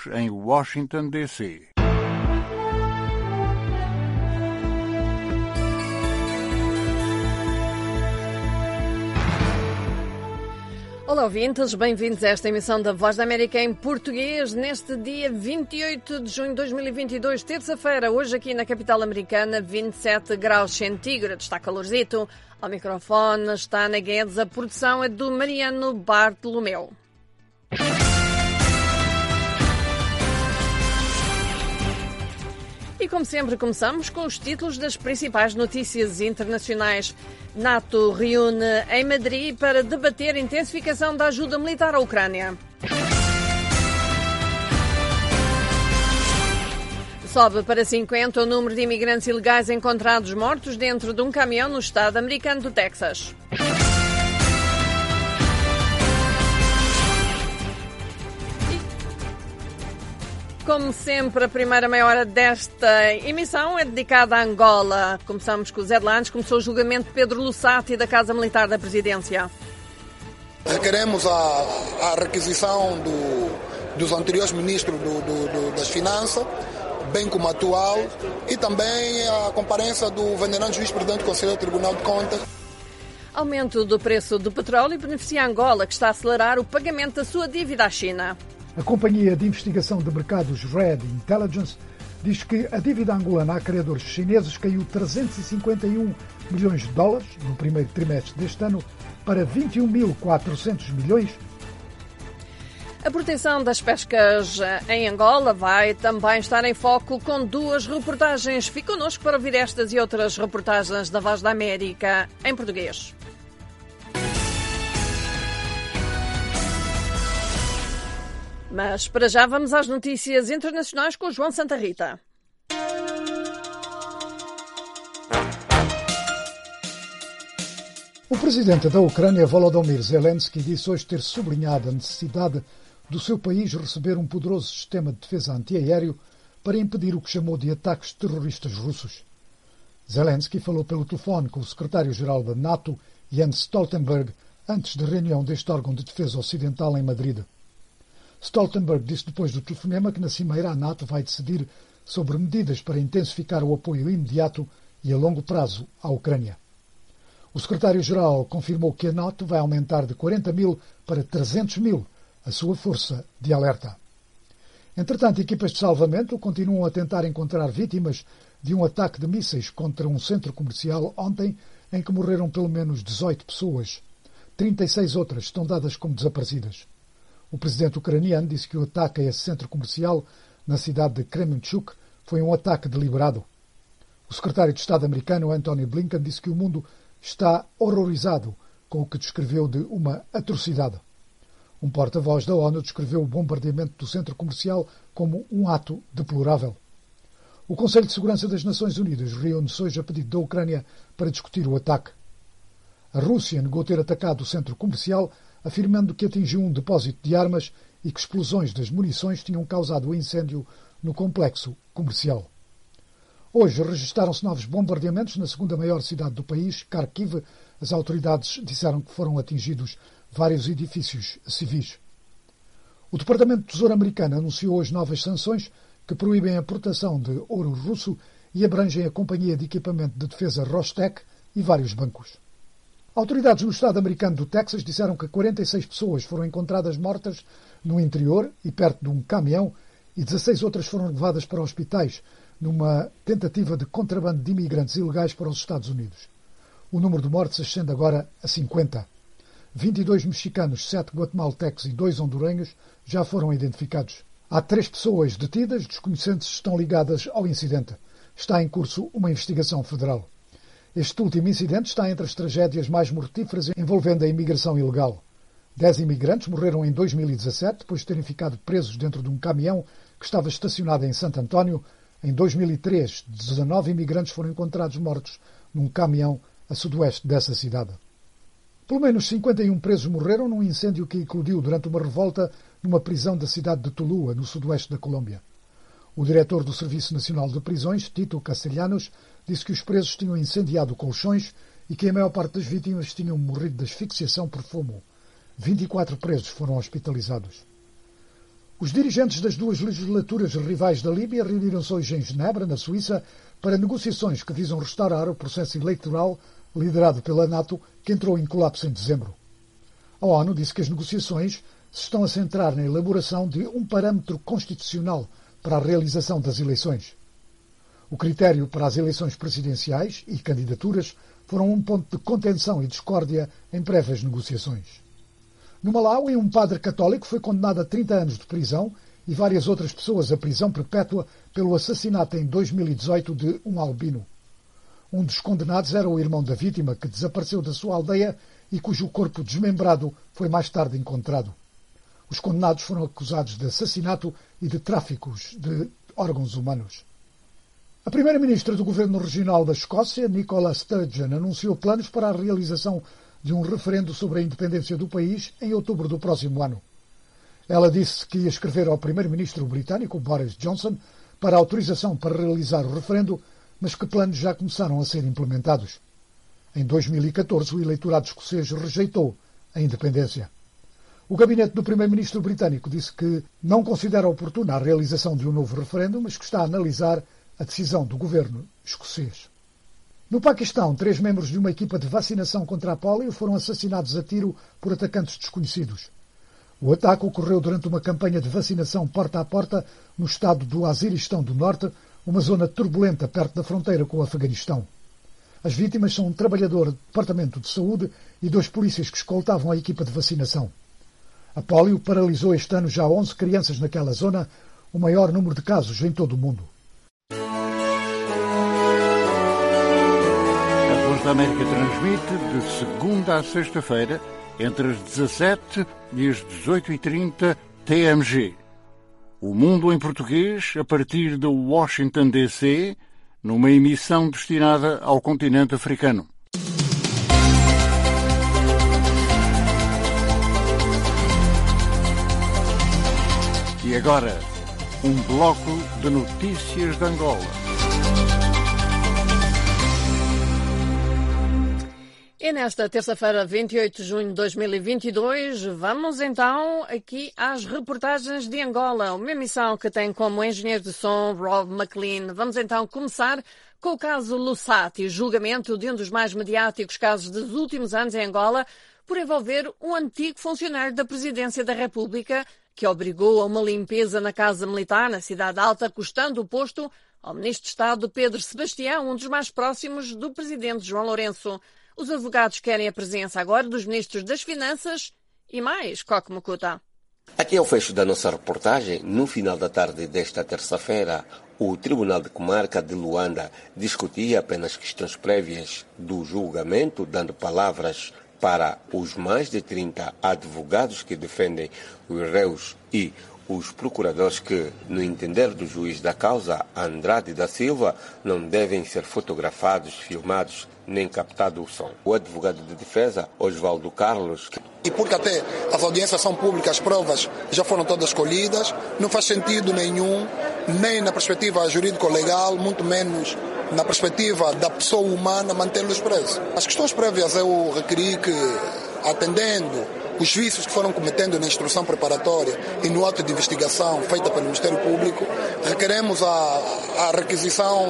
em Washington, D.C. Olá, ouvintes, bem-vindos a esta emissão da Voz da América em português, neste dia 28 de junho de 2022, terça-feira, hoje aqui na capital americana, 27 graus centígrados, está calorzito. Ao microfone está Ana Guedes, a produção é do Mariano Bartolomeu. E como sempre, começamos com os títulos das principais notícias internacionais. NATO reúne em Madrid para debater a intensificação da ajuda militar à Ucrânia. Sobe para 50 o número de imigrantes ilegais encontrados mortos dentro de um caminhão no estado americano do Texas. Como sempre, a primeira meia hora desta emissão é dedicada a Angola. Começamos com os headlines. Começou o julgamento de Pedro Lussati da Casa Militar da Presidência. Requeremos a requisição dos anteriores ministros das Finanças, bem como atual, e também a comparência do venerando juiz-presidente do Conselho do Tribunal de Contas. Aumento do preço do petróleo beneficia Angola, que está a acelerar o pagamento da sua dívida à China. A companhia de investigação de mercados Red Intelligence diz que a dívida angolana a credores chineses caiu 351 milhões de dólares no primeiro trimestre deste ano para 21.400 milhões. A proteção das pescas em Angola vai também estar em foco com duas reportagens. Fique connosco para ouvir estas e outras reportagens da Voz da América em português. Mas para já vamos às notícias internacionais com o João Santa Rita. O presidente da Ucrânia, Volodymyr Zelensky, disse hoje ter sublinhado a necessidade do seu país receber um poderoso sistema de defesa antiaéreo para impedir o que chamou de ataques terroristas russos. Zelensky falou pelo telefone com o secretário-geral da NATO, Jens Stoltenberg, antes da reunião deste órgão de defesa ocidental em Madrid. Stoltenberg disse depois do telefonema que na cimeira a NATO vai decidir sobre medidas para intensificar o apoio imediato e a longo prazo à Ucrânia. O secretário-geral confirmou que a NATO vai aumentar de 40 mil para 300 mil a sua força de alerta. Entretanto, equipas de salvamento continuam a tentar encontrar vítimas de um ataque de mísseis contra um centro comercial ontem, em que morreram pelo menos 18 pessoas. 36 outras estão dadas como desaparecidas. O presidente ucraniano disse que o ataque a esse centro comercial na cidade de Kremenchuk foi um ataque deliberado. O secretário de Estado americano, Antony Blinken, disse que o mundo está horrorizado com o que descreveu de uma atrocidade. Um porta-voz da ONU descreveu o bombardeamento do centro comercial como um ato deplorável. O Conselho de Segurança das Nações Unidas reúne-se hoje a pedido da Ucrânia para discutir o ataque. A Rússia negou ter atacado o centro comercial, afirmando que atingiu um depósito de armas e que explosões das munições tinham causado o incêndio no complexo comercial. Hoje registaram-se novos bombardeamentos na segunda maior cidade do país, Kharkiv. As autoridades disseram que foram atingidos vários edifícios civis. O Departamento de Tesouro americano anunciou hoje novas sanções que proíbem a importação de ouro russo e abrangem a companhia de equipamento de defesa Rostec e vários bancos. Autoridades no estado americano do Texas disseram que 46 pessoas foram encontradas mortas no interior e perto de um caminhão e 16 outras foram levadas para hospitais numa tentativa de contrabando de imigrantes ilegais para os Estados Unidos. O número de mortes ascende agora a 50. 22 mexicanos, 7 guatemaltecos e 2 hondurenhos já foram identificados. Há 3 pessoas detidas, desconhecentes estão ligadas ao incidente. Está em curso uma investigação federal. Este último incidente está entre as tragédias mais mortíferas envolvendo a imigração ilegal. 10 imigrantes morreram em 2017 depois de terem ficado presos dentro de um caminhão que estava estacionado em Santo António. Em 2003, 19 imigrantes foram encontrados mortos num caminhão a sudoeste dessa cidade. Pelo menos 51 presos morreram num incêndio que eclodiu durante uma revolta numa prisão da cidade de Tulúa, no sudoeste da Colômbia. O diretor do Serviço Nacional de Prisões, Tito Castellanos, disse que os presos tinham incendiado colchões e que a maior parte das vítimas tinham morrido de asfixiação por fumo. 24 presos foram hospitalizados. Os dirigentes das duas legislaturas rivais da Líbia reuniram-se hoje em Genebra, na Suíça, para negociações que visam restaurar o processo eleitoral liderado pela NATO, que entrou em colapso em dezembro. A ONU disse que as negociações se estão a centrar na elaboração de um parâmetro constitucional para a realização das eleições. O critério para as eleições presidenciais e candidaturas foram um ponto de contenção e discórdia em prévias negociações. No Malawi, um padre católico foi condenado a 30 anos de prisão e várias outras pessoas a prisão perpétua pelo assassinato em 2018 de um albino. Um dos condenados era o irmão da vítima, que desapareceu da sua aldeia e cujo corpo desmembrado foi mais tarde encontrado. Os condenados foram acusados de assassinato e de tráficos de órgãos humanos. A primeira-ministra do governo regional da Escócia, Nicola Sturgeon, anunciou planos para a realização de um referendo sobre a independência do país em outubro do próximo ano. Ela disse que ia escrever ao primeiro-ministro britânico, Boris Johnson, para autorização para realizar o referendo, mas que planos já começaram a ser implementados. Em 2014, o eleitorado escocês rejeitou a independência. O gabinete do primeiro-ministro britânico disse que não considera oportuna a realização de um novo referendo, mas que está a analisar a decisão do governo escocês. No Paquistão, 3 membros de uma equipa de vacinação contra a pólio foram assassinados a tiro por atacantes desconhecidos. O ataque ocorreu durante uma campanha de vacinação porta a porta no estado do Waziristão do Norte, uma zona turbulenta perto da fronteira com o Afeganistão. As vítimas são um trabalhador do Departamento de Saúde e 2 polícias que escoltavam a equipa de vacinação. A pólio paralisou este ano já 11 crianças naquela zona, o maior número de casos em todo o mundo. A Voz da América transmite de segunda a sexta-feira, entre as 17 e as 18h30 TMG. O Mundo em Português, a partir de Washington, D.C., numa emissão destinada ao continente africano. E agora, um bloco de notícias de Angola. E nesta terça-feira, 28 de junho de 2022, vamos então aqui às reportagens de Angola, uma emissão que tem como engenheiro de som Rob McLean. Vamos então começar com o caso Lussati, julgamento de um dos mais mediáticos casos dos últimos anos em Angola, por envolver um antigo funcionário da Presidência da República que obrigou a uma limpeza na Casa Militar, na Cidade Alta, custando o posto ao Ministro de Estado Pedro Sebastião, um dos mais próximos do Presidente João Lourenço. Os advogados querem a presença agora dos Ministros das Finanças e mais, Coque Mukuta. Aqui é o fecho da nossa reportagem. No final da tarde desta terça-feira, o Tribunal de Comarca de Luanda discutia apenas questões prévias do julgamento, dando palavras para os mais de 30 advogados que defendem os réus e os procuradores que, no entender do juiz da causa, Andrade da Silva, não devem ser fotografados, filmados, nem captado o som. O advogado de defesa, Osvaldo Carlos... E porque até as audiências são públicas, as provas já foram todas escolhidas, não faz sentido nenhum, nem na perspectiva jurídico-legal, muito menos na perspectiva da pessoa humana, mantê-los presos. As questões prévias eu requeri que, atendendo os vícios que foram cometendo na instrução preparatória e no ato de investigação feita pelo Ministério Público, requeremos a requisição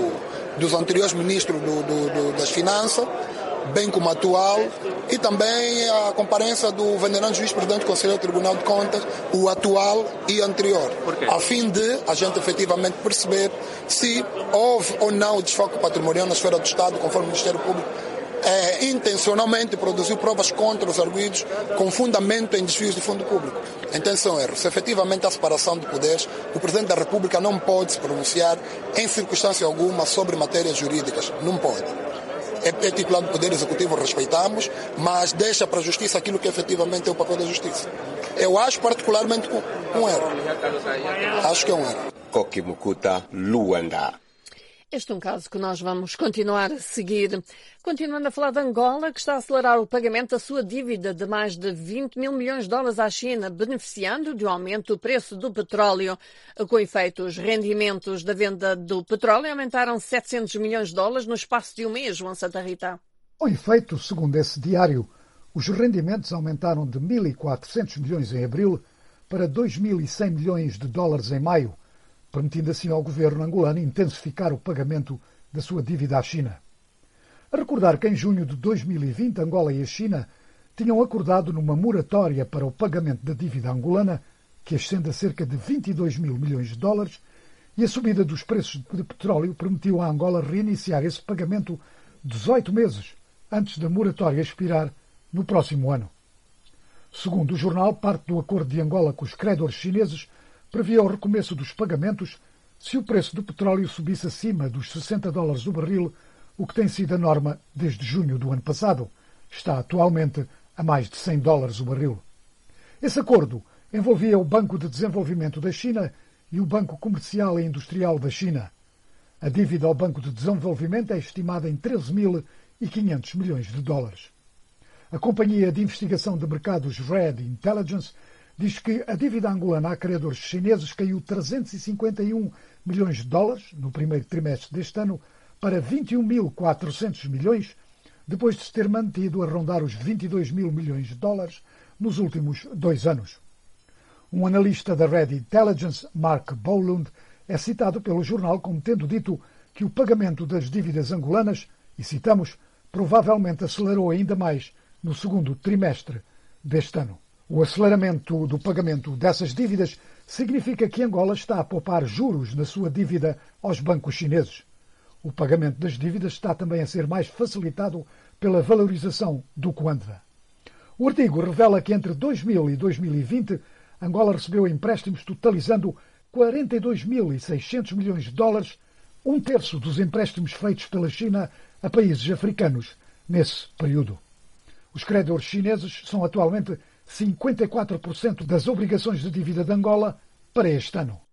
dos anteriores ministros das Finanças, bem como atual, e também a comparência do venerando juiz presidente do Conselho do Tribunal de Contas, o atual e anterior, a fim de a gente efetivamente perceber se houve ou não desfoque patrimonial na esfera do Estado, conforme o Ministério Público intencionalmente produziu provas contra os arguidos com fundamento em desvios de fundo público. A intenção é, se efetivamente há separação de poderes, o Presidente da República não pode se pronunciar em circunstância alguma sobre matérias jurídicas. Não pode. É titular do Poder Executivo, respeitamos, mas deixa para a Justiça aquilo que efetivamente é o papel da Justiça. Eu acho particularmente um erro. Acho que é um erro. Coque Mukuta, Luanda. Este é um caso que nós vamos continuar a seguir. Continuando a falar de Angola, que está a acelerar o pagamento da sua dívida de mais de 20 mil milhões de dólares à China, beneficiando de um aumento do preço do petróleo. Com efeito, os rendimentos da venda do petróleo aumentaram 700 milhões de dólares no espaço de um mês, João Santa Rita. Com efeito, segundo esse diário, os rendimentos aumentaram de 1.400 milhões em abril para 2.100 milhões de dólares em maio, permitindo assim ao governo angolano intensificar o pagamento da sua dívida à China. A recordar que em junho de 2020 Angola e a China tinham acordado numa moratória para o pagamento da dívida angolana, que ascende a cerca de 22 mil milhões de dólares, e a subida dos preços de petróleo permitiu a Angola reiniciar esse pagamento 18 meses antes da moratória expirar no próximo ano. Segundo o jornal, parte do acordo de Angola com os credores chineses previa o recomeço dos pagamentos se o preço do petróleo subisse acima dos $60 o barril, o que tem sido a norma desde junho do ano passado. Está atualmente a mais de $100 o barril. Esse acordo envolvia o Banco de Desenvolvimento da China e o Banco Comercial e Industrial da China. A dívida ao Banco de Desenvolvimento é estimada em 13.500 milhões de dólares. A companhia de investigação de mercados Red Intelligence diz que a dívida angolana a credores chineses caiu 351 milhões de dólares no primeiro trimestre deste ano para 21.400 milhões, depois de se ter mantido a rondar os 22 mil milhões de dólares nos últimos 2 anos. Um analista da Red Intelligence, Mark Bolund, é citado pelo jornal como tendo dito que o pagamento das dívidas angolanas, e citamos, provavelmente acelerou ainda mais no segundo trimestre deste ano. O aceleramento do pagamento dessas dívidas significa que Angola está a poupar juros na sua dívida aos bancos chineses. O pagamento das dívidas está também a ser mais facilitado pela valorização do Kwanza. O artigo revela que entre 2000 e 2020, Angola recebeu empréstimos totalizando 42.600 milhões de dólares, um terço dos empréstimos feitos pela China a países africanos nesse período. Os credores chineses são atualmente 54% das obrigações de dívida de Angola para este ano.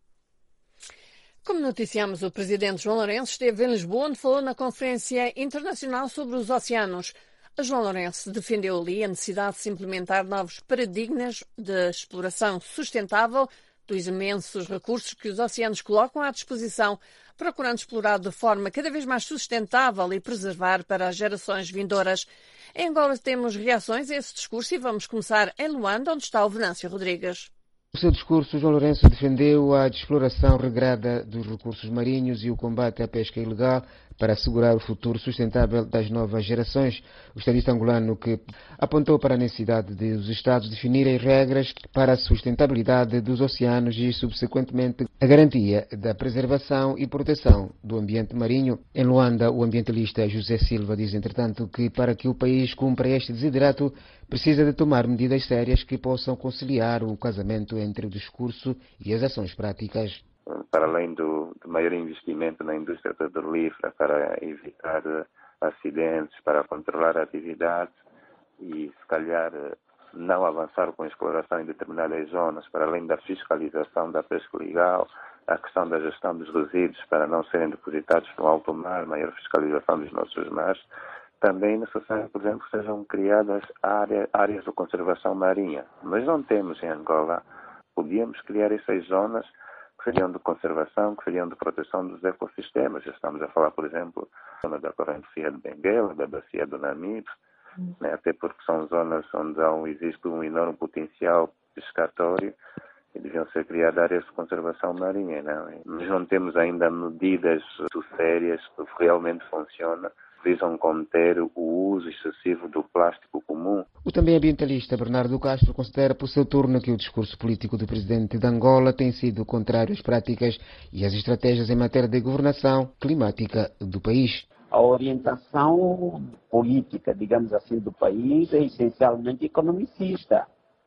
Como noticiamos, o presidente João Lourenço esteve em Lisboa, onde falou na Conferência Internacional sobre os Oceanos. João Lourenço defendeu ali a necessidade de se implementar novos paradigmas de exploração sustentável dos imensos recursos que os oceanos colocam à disposição, procurando explorar de forma cada vez mais sustentável e preservar para as gerações vindouras. Em Angola temos reações a esse discurso e vamos começar em Luanda, onde está o Venâncio Rodrigues. No seu discurso, João Lourenço defendeu a exploração regrada dos recursos marinhos e o combate à pesca ilegal para assegurar o futuro sustentável das novas gerações. O estadista angolano que apontou para a necessidade de os Estados definirem regras para a sustentabilidade dos oceanos e, subsequentemente, a garantia da preservação e proteção do ambiente marinho. Em Luanda, o ambientalista José Silva diz, entretanto, que para que o país cumpra este desiderato, precisa de tomar medidas sérias que possam conciliar o casamento entre o discurso e as ações práticas. Para além do maior investimento na indústria petrolífera para evitar acidentes, para controlar a atividade e, se calhar, não avançar com a exploração em determinadas zonas, para além da fiscalização da pesca legal, a questão da gestão dos resíduos para não serem depositados no alto mar, maior fiscalização dos nossos mares, também é necessário, por exemplo, que sejam criadas áreas de conservação marinha. Mas não temos em Angola. Podíamos criar essas zonas que seriam de conservação, que seriam de proteção dos ecossistemas. Já estamos a falar, por exemplo, da zona da corrente fria de Benguela, da bacia do Namibe, né? Até porque são zonas onde existe um enorme potencial pescatório e deviam ser criadas áreas de conservação marinha. Não? Mas não temos ainda medidas sérias que realmente funcionam, visam conter o uso excessivo do plástico comum. O também ambientalista Bernardo Castro considera por seu turno que o discurso político do presidente de Angola tem sido contrário às práticas e às estratégias em matéria de governação climática do país. A orientação política, digamos assim, do país é essencialmente economicista.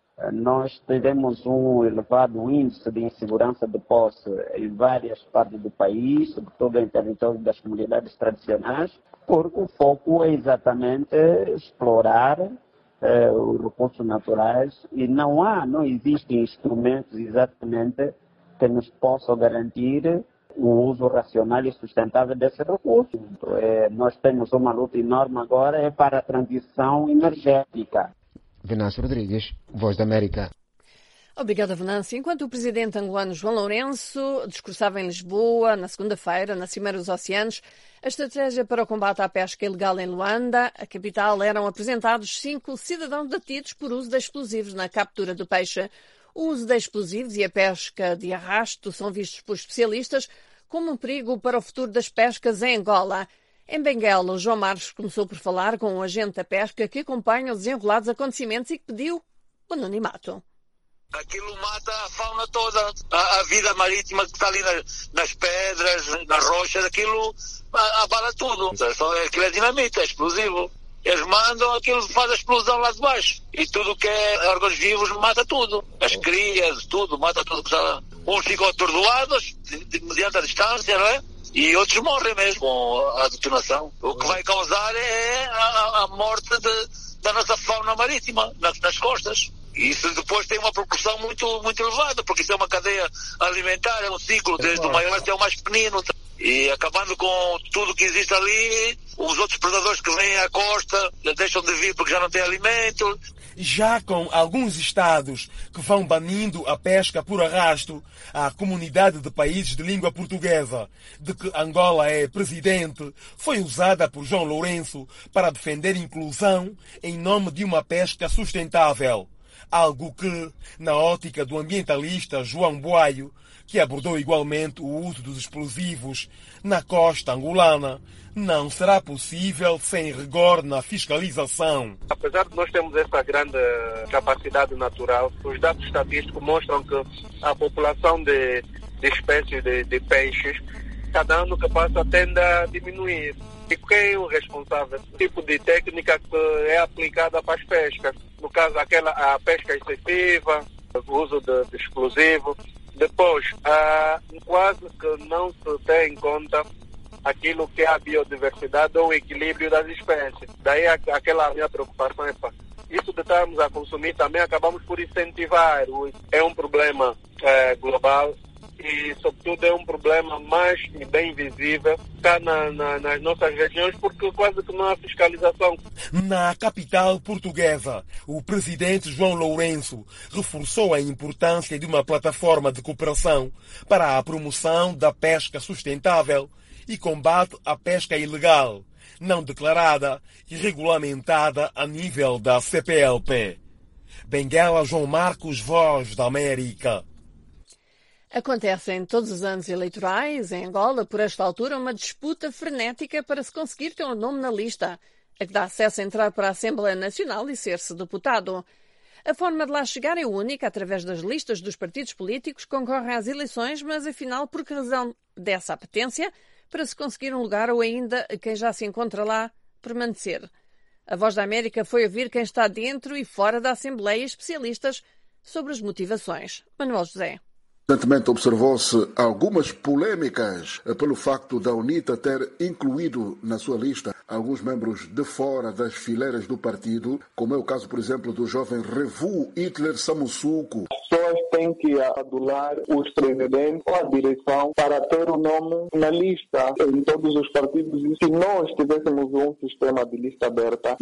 Nós tivemos um elevado índice de insegurança de posse em várias partes do país, sobretudo em território das comunidades tradicionais, porque o foco é exatamente explorar os recursos naturais e não existem instrumentos exatamente que nos possam garantir o uso racional e sustentável desses recursos. Nós temos uma luta enorme agora para a transição energética. Venâncio Rodrigues, Voz da América. Obrigada, Venâncio. Enquanto o presidente angolano João Lourenço discursava em Lisboa, na segunda-feira, na Cimeira dos Oceanos, a estratégia para o combate à pesca ilegal em Luanda, a capital, eram apresentados 5 cidadãos detidos por uso de explosivos na captura do peixe. O uso de explosivos e a pesca de arrasto são vistos por especialistas como um perigo para o futuro das pescas em Angola. Em Benguela, o João Marcos começou por falar com um agente da pesca que acompanha os desenrolados acontecimentos e que pediu o anonimato. Aquilo mata a fauna toda, a vida marítima que está ali nas pedras, nas rochas, aquilo abala tudo. Aquilo é dinamite, é explosivo. Eles mandam, aquilo faz a explosão lá de baixo. E tudo que é órgãos vivos mata tudo. As crias, tudo, mata tudo que está lá. Uns ficam atordoados, mediante a distância, não é? E outros morrem mesmo com a detonação. O que vai causar é a morte da nossa fauna marítima, nas costas. E isso depois tem uma proporção muito, muito elevada, porque isso é uma cadeia alimentar, é um ciclo, desde o maior até o mais pequenino. E acabando com tudo que existe ali, os outros predadores que vêm à costa deixam de vir porque já não têm alimento. Já com alguns estados que vão banindo a pesca por arrasto, a comunidade de países de língua portuguesa, de que Angola é presidente, foi usada por João Lourenço para defender inclusão em nome de uma pesca sustentável. Algo que, na ótica do ambientalista João Boaio, que abordou igualmente o uso dos explosivos na costa angolana, não será possível sem rigor na fiscalização. Apesar de nós termos essa grande capacidade natural, os dados estatísticos mostram que a população de espécies de peixes, cada ano que passa, tende a diminuir. E quem é o responsável? O tipo de técnica que é aplicada para as pescas. No caso, a pesca excessiva, o uso de explosivo. Depois, quase que não se tem em conta aquilo que é a biodiversidade ou o equilíbrio das espécies. Daí aquela minha preocupação é isso de estarmos a consumir também acabamos por incentivar. É um problema global e, sobretudo, é um problema mais e bem visível cá nas nossas regiões, porque quase que não há fiscalização. Na capital portuguesa, o presidente João Lourenço reforçou a importância de uma plataforma de cooperação para a promoção da pesca sustentável e combate à pesca ilegal, não declarada e regulamentada a nível da CPLP. Benguela, João Marcos, Voz da América. Acontecem todos os anos eleitorais em Angola, por esta altura, uma disputa frenética para se conseguir ter um nome na lista, a que dá acesso a entrar para a Assembleia Nacional e ser-se deputado. A forma de lá chegar é única, através das listas dos partidos políticos que concorrem às eleições, mas afinal, por que razão dessa apetência, para se conseguir um lugar ou ainda quem já se encontra lá permanecer? A Voz da América foi ouvir quem está dentro e fora da Assembleia, especialistas sobre as motivações. Manuel José. Recentemente observou-se algumas polémicas pelo facto da UNITA ter incluído na sua lista alguns membros de fora das fileiras do partido, como é o caso, por exemplo, do jovem Revu Hitler Samussuco. As pessoas têm que adular os presidentes ou a direção para ter o nome na lista em todos os partidos. E se nós tivéssemos um sistema de lista aberta,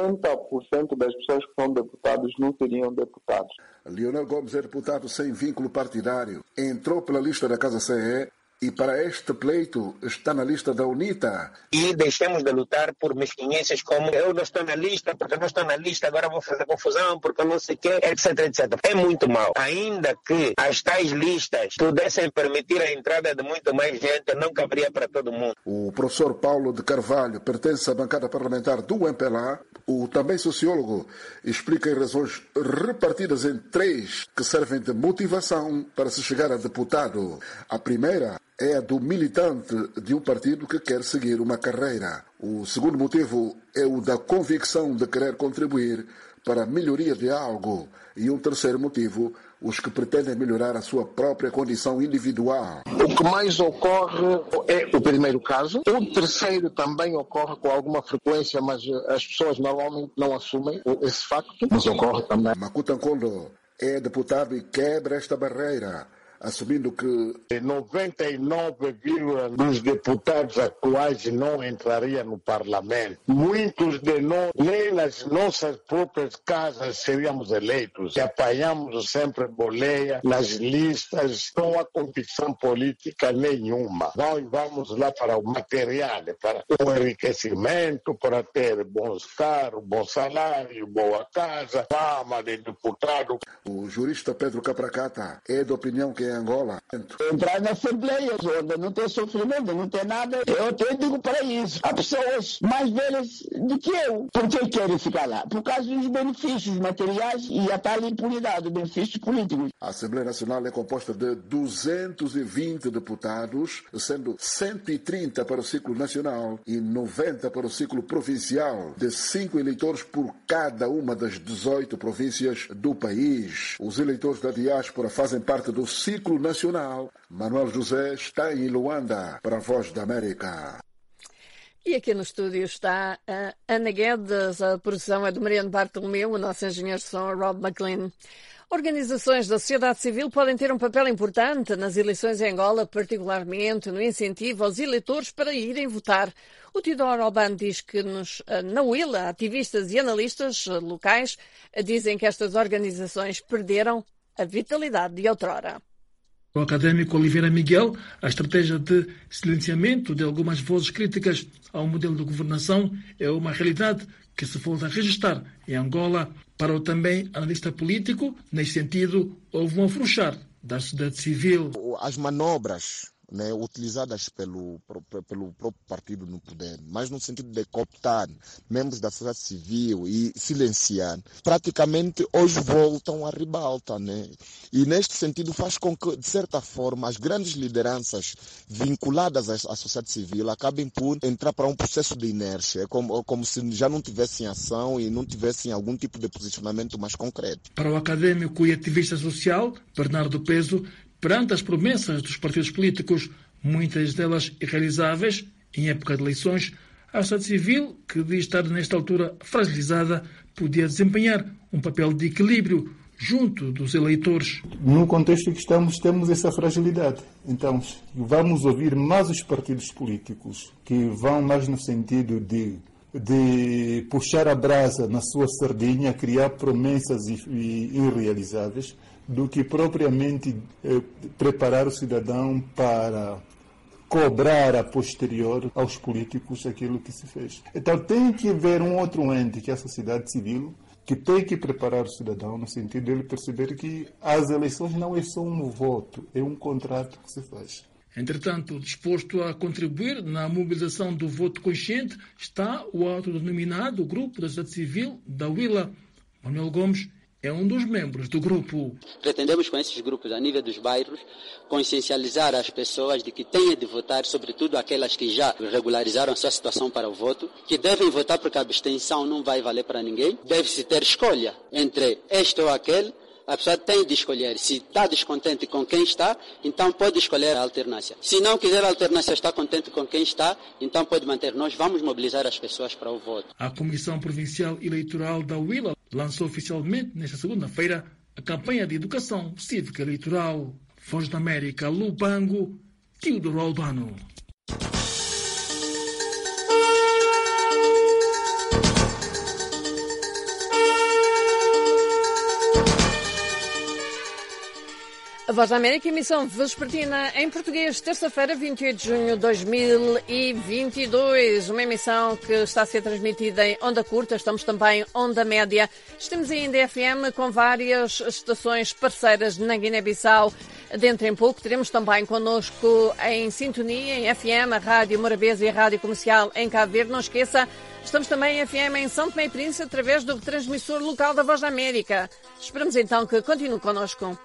90% das pessoas que são deputados não seriam deputados. Leonel Gomes é deputado sem vínculo partidário. Entrou pela lista da Casa CE e para este pleito está na lista da UNITA. E deixemos de lutar por mesquinhências como eu não estou na lista, porque eu não estou na lista, agora vou fazer confusão, porque eu não sei o quê, etc, etc. É muito mal. Ainda que as tais listas pudessem permitir a entrada de muito mais gente, não caberia para todo mundo. O professor Paulo de Carvalho pertence à bancada parlamentar do MPLA. O também sociólogo explica as razões repartidas em 3 que servem de motivação para se chegar a deputado. A primeira é a do militante de um partido que quer seguir uma carreira. O segundo motivo é o da convicção de querer contribuir para a melhoria de algo. E um terceiro motivo, os que pretendem melhorar a sua própria condição individual. O que mais ocorre é o primeiro caso. O terceiro também ocorre com alguma frequência, mas as pessoas normalmente não assumem esse facto, mas ocorre também. Makuta Nkondo é deputado e quebra esta barreira. assumindo que 99% dos deputados atuais não entrariam no parlamento. Muitos de nós, nem nas nossas próprias casas, seríamos eleitos. E apanhamos sempre boleia nas listas, não há competição política nenhuma. Nós vamos lá para o material, para o enriquecimento, para ter bons carros, bom salário, boa casa, fama de deputado. O jurista Pedro Capracata é da opinião que em Angola... Entrar na Assembleia, onde não tem sofrimento, não tem nada, eu digo para isso. Há pessoas mais velhas do que eu. Por que querem ficar lá? Por causa dos benefícios materiais e a tal impunidade, benefícios políticos. A Assembleia Nacional é composta de 220 deputados, sendo 130 para o ciclo nacional e 90 para o ciclo provincial, de 5 eleitores por cada uma das 18 províncias do país. Os eleitores da diáspora fazem parte do ciclo nacional. Manuel José está em Luanda para a Voz da América. E aqui no estúdio está a Ana Guedes, a produção é do Mariano Bartolomeu, o nosso engenheiro de som, Rob McLean. Organizações da sociedade civil podem ter um papel importante nas eleições em Angola, particularmente no incentivo aos eleitores para irem votar. O Teodoro Oban diz que na Huila, ativistas e analistas locais dizem que estas organizações perderam a vitalidade de outrora. O académico Oliveira Miguel, a estratégia de silenciamento de algumas vozes críticas ao modelo de governação é uma realidade que se volta a registrar em Angola. Para o também analista político, nesse sentido, houve um afrouxar da sociedade civil. As manobras, né, utilizadas pelo próprio partido no poder, mas no sentido de cooptar membros da sociedade civil e silenciar, praticamente hoje voltam à ribalta, né? E neste sentido faz com que, de certa forma, as grandes lideranças vinculadas à sociedade civil acabem por entrar para um processo de inércia, como se já não tivessem ação e não tivessem algum tipo de posicionamento mais concreto. Para o académico e ativista social, Bernardo Peso, perante as promessas dos partidos políticos, muitas delas irrealizáveis, em época de eleições, a sociedade civil, que devia estar nesta altura fragilizada, podia desempenhar um papel de equilíbrio junto dos eleitores. No contexto em que estamos, temos essa fragilidade. Então, vamos ouvir mais os partidos políticos, que vão mais no sentido de puxar a brasa na sua sardinha, criar promessas irrealizáveis, do que propriamente preparar o cidadão para cobrar a posterior aos políticos aquilo que se fez. Então tem que haver um outro ente, que é a sociedade civil, que tem que preparar o cidadão no sentido de ele perceber que as eleições não é só um voto, é um contrato que se faz. Entretanto, disposto a contribuir na mobilização do voto consciente está o autodenominado Grupo da Sociedade Civil da Huila. Manuel Gomes é um dos membros do grupo. Pretendemos, com esses grupos, a nível dos bairros, consciencializar as pessoas de que têm de votar, sobretudo aquelas que já regularizaram a sua situação para o voto, que devem votar porque a abstenção não vai valer para ninguém. Deve-se ter escolha entre este ou aquele. A pessoa tem de escolher. Se está descontente com quem está, então pode escolher a alternância. Se não quiser a alternância, está contente com quem está, então pode manter. Nós vamos mobilizar as pessoas para o voto. A Comissão Provincial Eleitoral da Huila lançou oficialmente, nesta segunda-feira, a campanha de educação cívica eleitoral. Voz da América, Lubango, Teodoro Albano. A Voz da América, emissão vespertina em português, terça-feira, 28 de junho de 2022. Uma emissão que está a ser transmitida em onda curta, estamos também em onda média. Estamos ainda em FM com várias estações parceiras na Guiné-Bissau. Dentro em pouco teremos também connosco em sintonia, em FM, a Rádio Morabeza e a Rádio Comercial em Cabo Verde. Não esqueça, estamos também em FM em São Tomé e Príncipe através do transmissor local da Voz da América. Esperamos então que continue connosco.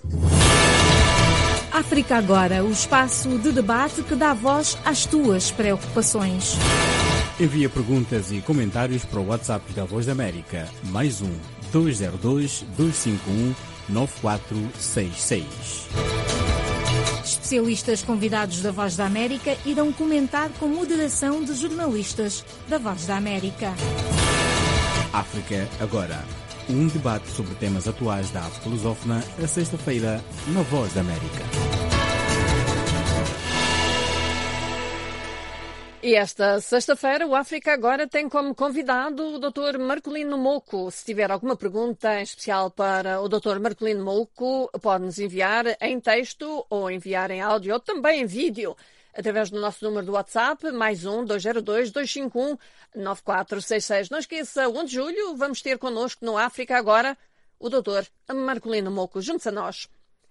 África Agora, o espaço de debate que dá voz às tuas preocupações. Envia perguntas e comentários para o WhatsApp da Voz da América, +1 202 251 9466. Especialistas convidados da Voz da América irão comentar com moderação de jornalistas da Voz da América. África Agora. um debate sobre temas atuais da África lusófona, a sexta-feira, na Voz da América. E esta sexta-feira, o África Agora tem como convidado o Dr. Marcolino Mouco. Se tiver alguma pergunta em especial para o Dr. Marcolino Mouco, pode-nos enviar em texto ou enviar em áudio ou também em vídeo, através do nosso número do WhatsApp, +1 202 251 9466. Não esqueça, 1 de julho vamos ter connosco no África Agora o Dr. Marcolino Mouco. Junte-se a nós.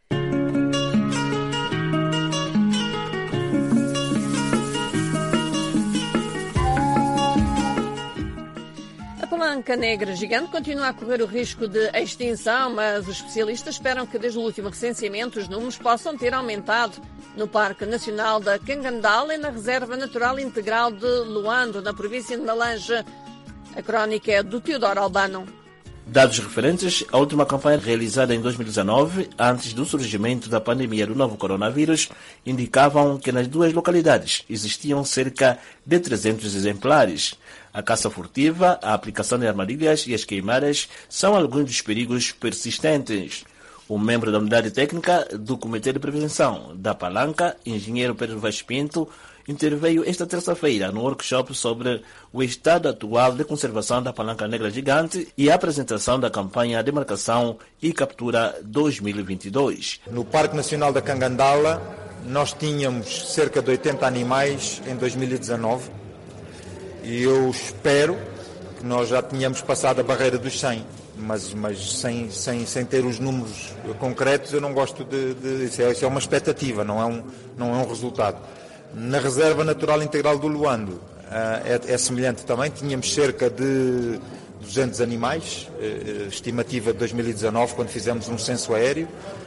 A palanca negra gigante continua a correr o risco de extinção, mas os especialistas esperam que desde o último recenseamento os números possam ter aumentado. No Parque Nacional da Cangandala e na Reserva Natural Integral de Luando, na província de Malange. A crónica é do Teodoro Albano. Dados referentes à última campanha realizada em 2019, antes do surgimento da pandemia do novo coronavírus, indicavam que nas duas localidades existiam cerca de 300 exemplares. A caça furtiva, a aplicação de armadilhas e as queimadas são alguns dos perigos persistentes. O membro da unidade técnica do Comitê de Prevenção da Palanca, engenheiro Pedro Vaz Pinto, interveio esta terça-feira no workshop sobre o estado atual de conservação da palanca negra gigante e a apresentação da campanha de marcação e captura 2022. No Parque Nacional da Cangandala, nós tínhamos cerca de 80 animais em 2019 e eu espero que nós já tenhamos passado a barreira dos 100. Mas sem ter os números concretos, eu não gosto de isso é uma expectativa, não é um resultado. Na Reserva Natural Integral do Luando é semelhante também, tínhamos cerca de 200 animais, estimativa de 2019, quando fizemos um censo aéreo.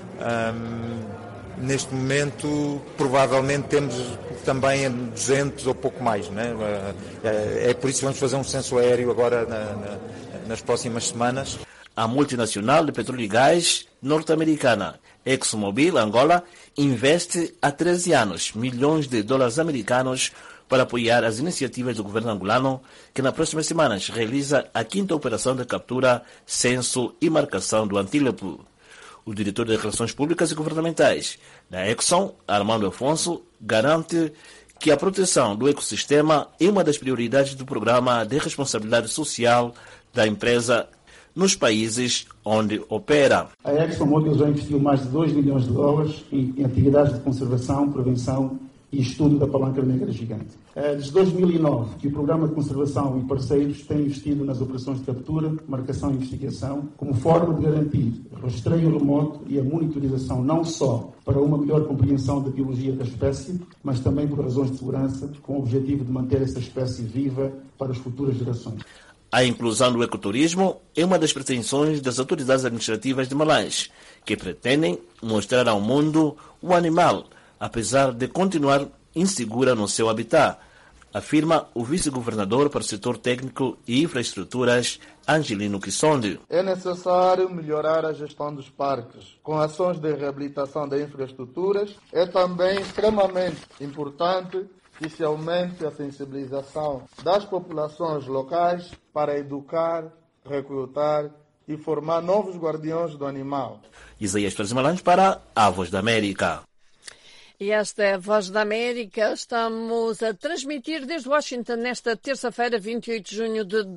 Neste momento, provavelmente temos também 200 ou pouco mais, né? É por isso que vamos fazer um censo aéreo agora nas próximas semanas. A multinacional de petróleo e gás norte-americana ExxonMobil Angola investe há 13 anos milhões de dólares americanos para apoiar as iniciativas do governo angolano, que nas próximas semanas realiza a 5ª operação de captura, censo e marcação do antílope. O diretor de Relações Públicas e Governamentais da Exxon, Armando Afonso, garante que a proteção do ecossistema é uma das prioridades do programa de responsabilidade social da empresa nos países onde opera. A ExxonMobil já investiu mais de 2 milhões de dólares em atividades de conservação, prevenção e estudo da palanca negra gigante. Desde 2009 que o Programa de Conservação e parceiros tem investido nas operações de captura, marcação e investigação como forma de garantir rastreio remoto e a monitorização não só para uma melhor compreensão da biologia da espécie, mas também por razões de segurança, com o objetivo de manter essa espécie viva para as futuras gerações. A inclusão do ecoturismo é uma das pretensões das autoridades administrativas de Malange, que pretendem mostrar ao mundo o animal, apesar de continuar insegura no seu habitat, afirma o vice-governador para o setor técnico e infraestruturas, Angelino Quissonde. É necessário melhorar a gestão dos parques, com ações de reabilitação de infraestruturas. É também extremamente importante que se aumente a sensibilização das populações locais para educar, recrutar e formar novos guardiões do animal. Isaías Torres Malange para a Voz da América. E esta é a Voz da América. Estamos a transmitir desde Washington nesta terça-feira, 28 de junho de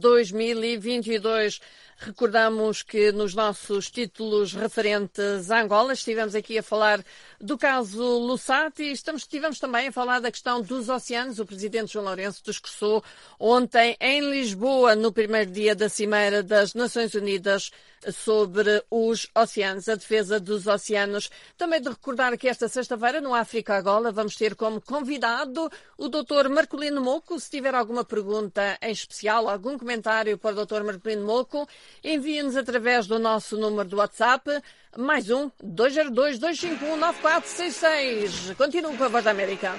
2022. Recordamos que nos nossos títulos referentes a Angola estivemos aqui a falar do caso Lussat e estivemos também a falar da questão dos oceanos. O presidente João Lourenço discursou ontem em Lisboa, no primeiro dia da Cimeira das Nações Unidas sobre os oceanos, a defesa dos oceanos. Também de recordar que esta sexta-feira, no África Agora, vamos ter como convidado o Dr. Marcolino Mouco. Se tiver alguma pergunta em especial, algum comentário para o Dr. Marcolino Mouco, envie-nos através do nosso número do WhatsApp, +1 202 251 9466. Continuo com a Voz da América.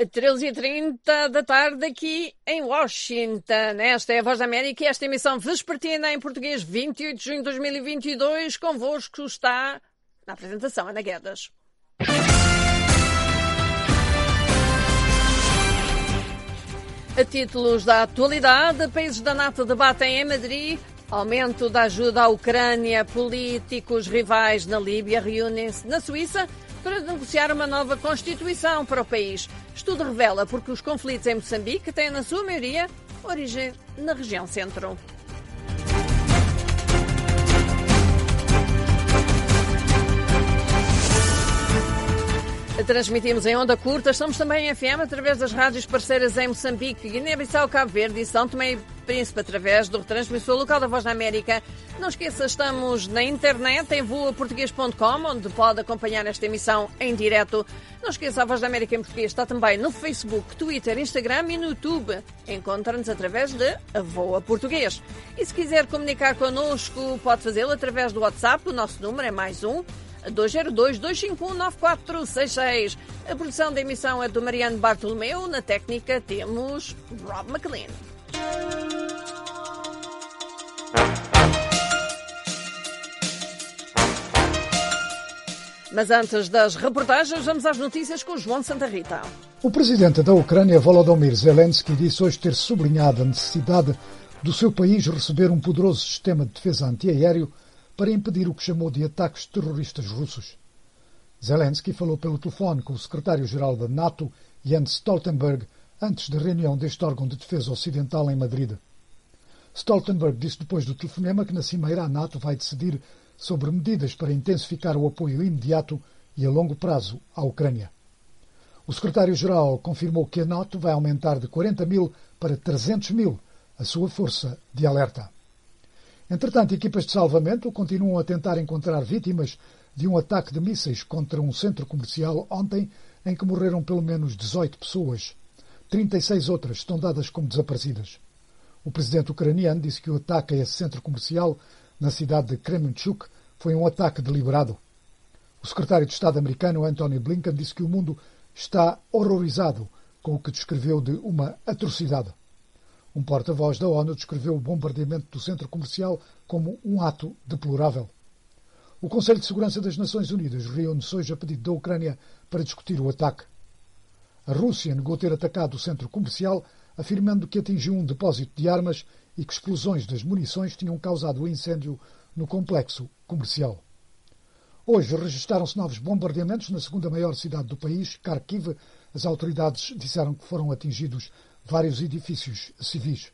13h30 da tarde aqui em Washington. Esta é a Voz da América e esta emissão vespertina em português, 28 de junho de 2022. Convosco está na apresentação Ana Guedes. A títulos da atualidade, países da NATO debatem em Madrid aumento da ajuda à Ucrânia, políticos rivais na Líbia reúnem-se na Suíça para negociar uma nova Constituição para o país. Estudo revela porque os conflitos em Moçambique têm, na sua maioria, origem na região centro. Transmitimos em onda curta, estamos também em FM através das rádios parceiras em Moçambique, Guiné-Bissau, Cabo Verde e São Tomé e Príncipe através do retransmissor local da Voz da América. Não esqueça, estamos na internet em voaportugues.com, onde pode acompanhar esta emissão em direto. Não esqueça, a Voz da América em português está também no Facebook, Twitter, Instagram e no YouTube. Encontra-nos através de Voa Português. E se quiser comunicar connosco, pode fazê-lo através do WhatsApp. O nosso número é +1 202-251-9466. A produção da emissão é do Mariano Bartolomeu. Na técnica temos Rob McLean. Mas antes das reportagens, vamos às notícias com o João Santa Rita. O presidente da Ucrânia, Volodymyr Zelensky, disse hoje ter sublinhado a necessidade do seu país receber um poderoso sistema de defesa antiaéreo para impedir o que chamou de ataques terroristas russos. Zelensky falou pelo telefone com o secretário-geral da NATO, Jens Stoltenberg, antes da reunião deste órgão de defesa ocidental em Madrid. Stoltenberg disse depois do telefonema que na cimeira a NATO vai decidir sobre medidas para intensificar o apoio imediato e a longo prazo à Ucrânia. O secretário-geral confirmou que a NATO vai aumentar de 40 mil para 300 mil a sua força de alerta. Entretanto, equipas de salvamento continuam a tentar encontrar vítimas de um ataque de mísseis contra um centro comercial ontem, em que morreram pelo menos 18 pessoas. 36 outras estão dadas como desaparecidas. O presidente ucraniano disse que o ataque a esse centro comercial na cidade de Kremenchuk foi um ataque deliberado. O secretário de Estado americano, Antony Blinken, disse que o mundo está horrorizado com o que descreveu de uma atrocidade. Um porta-voz da ONU descreveu o bombardeamento do centro comercial como um ato deplorável. O Conselho de Segurança das Nações Unidas reúne-se hoje a pedido da Ucrânia para discutir o ataque. A Rússia negou ter atacado o centro comercial, afirmando que atingiu um depósito de armas e que explosões das munições tinham causado o incêndio no complexo comercial. Hoje registaram-se novos bombardeamentos na segunda maior cidade do país, Kharkiv. As autoridades disseram que foram atingidos vários edifícios civis.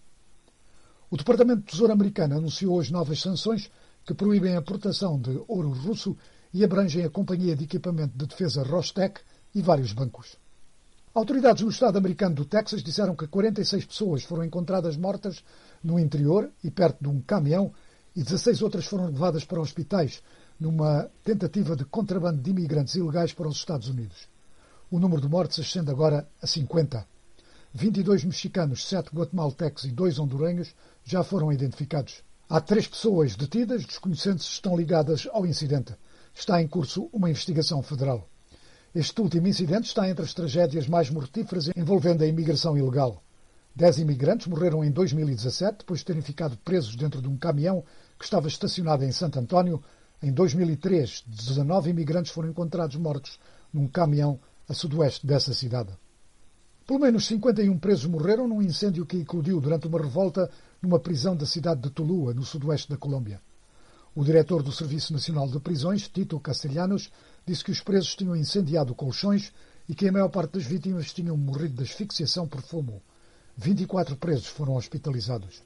O Departamento de Tesouro americano anunciou hoje novas sanções que proíbem a importação de ouro russo e abrangem a companhia de equipamento de defesa Rostec e vários bancos. Autoridades no estado americano do Texas disseram que 46 pessoas foram encontradas mortas no interior e perto de um caminhão e 16 outras foram levadas para hospitais numa tentativa de contrabando de imigrantes ilegais para os Estados Unidos. O número de mortes ascende agora a 50. 22 mexicanos, 7 guatemaltecos e 2 hondurenhos já foram identificados. Há 3 pessoas detidas, desconhecentes estão ligadas ao incidente. Está em curso uma investigação federal. Este último incidente está entre as tragédias mais mortíferas envolvendo a imigração ilegal. 10 imigrantes morreram em 2017 depois de terem ficado presos dentro de um caminhão que estava estacionado em Santo António. Em 2003, 19 imigrantes foram encontrados mortos num caminhão a sudoeste dessa cidade. Pelo menos 51 presos morreram num incêndio que eclodiu durante uma revolta numa prisão da cidade de Tulúa, no sudoeste da Colômbia. O diretor do Serviço Nacional de Prisões, Tito Castellanos, disse que os presos tinham incendiado colchões e que a maior parte das vítimas tinham morrido de asfixiação por fumo. 24 presos foram hospitalizados.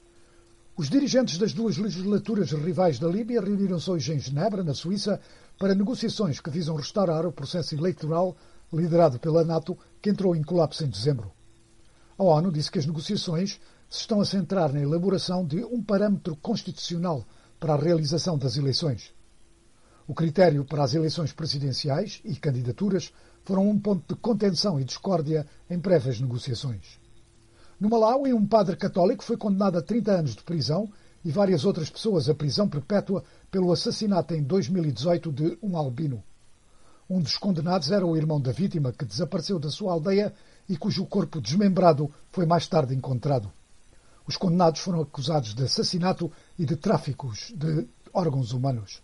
Os dirigentes das duas legislaturas rivais da Líbia reuniram-se hoje em Genebra, na Suíça, para negociações que visam restaurar o processo eleitoral liderado pela NATO, que entrou em colapso em dezembro. A ONU disse que as negociações se estão a centrar na elaboração de um parâmetro constitucional para a realização das eleições. O critério para as eleições presidenciais e candidaturas foram um ponto de contenção e discórdia em prévias negociações. No Malawi, um padre católico foi condenado a 30 anos de prisão e várias outras pessoas a prisão perpétua pelo assassinato em 2018 de um albino. Um dos condenados era o irmão da vítima, que desapareceu da sua aldeia e cujo corpo desmembrado foi mais tarde encontrado. Os condenados foram acusados de assassinato e de tráficos de órgãos humanos.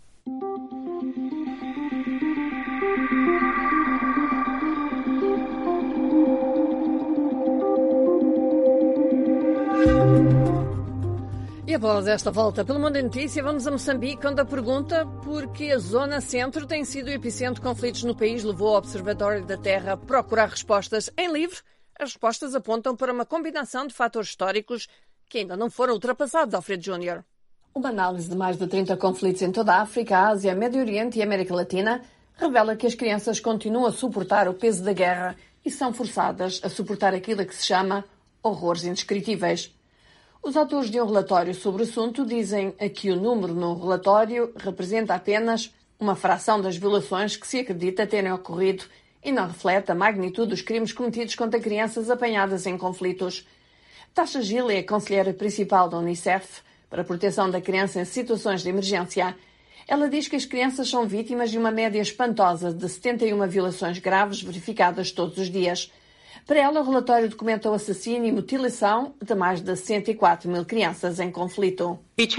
E após esta volta pelo Mundo em Notícia, vamos a Moçambique, onde a pergunta por que a zona centro tem sido o epicentro de conflitos no país levou ao Observatório da Terra a procurar respostas em livre. As respostas apontam para uma combinação de fatores históricos que ainda não foram ultrapassados, Alfredo Júnior. Uma análise de mais de 30 conflitos em toda a África, a Ásia, Médio Oriente e América Latina revela que as crianças continuam a suportar o peso da guerra e são forçadas a suportar aquilo que se chama horrores indescritíveis. Os autores de um relatório sobre o assunto dizem que o número no relatório representa apenas uma fração das violações que se acredita terem ocorrido e não reflete a magnitude dos crimes cometidos contra crianças apanhadas em conflitos. Tasha Gil é a conselheira principal da Unicef para a proteção da criança em situações de emergência. Ela diz que as crianças são vítimas de uma média espantosa de 71 violações graves verificadas todos os dias. Para ela, o relatório documenta o assassínio e mutilação de mais de 104 mil crianças em conflito.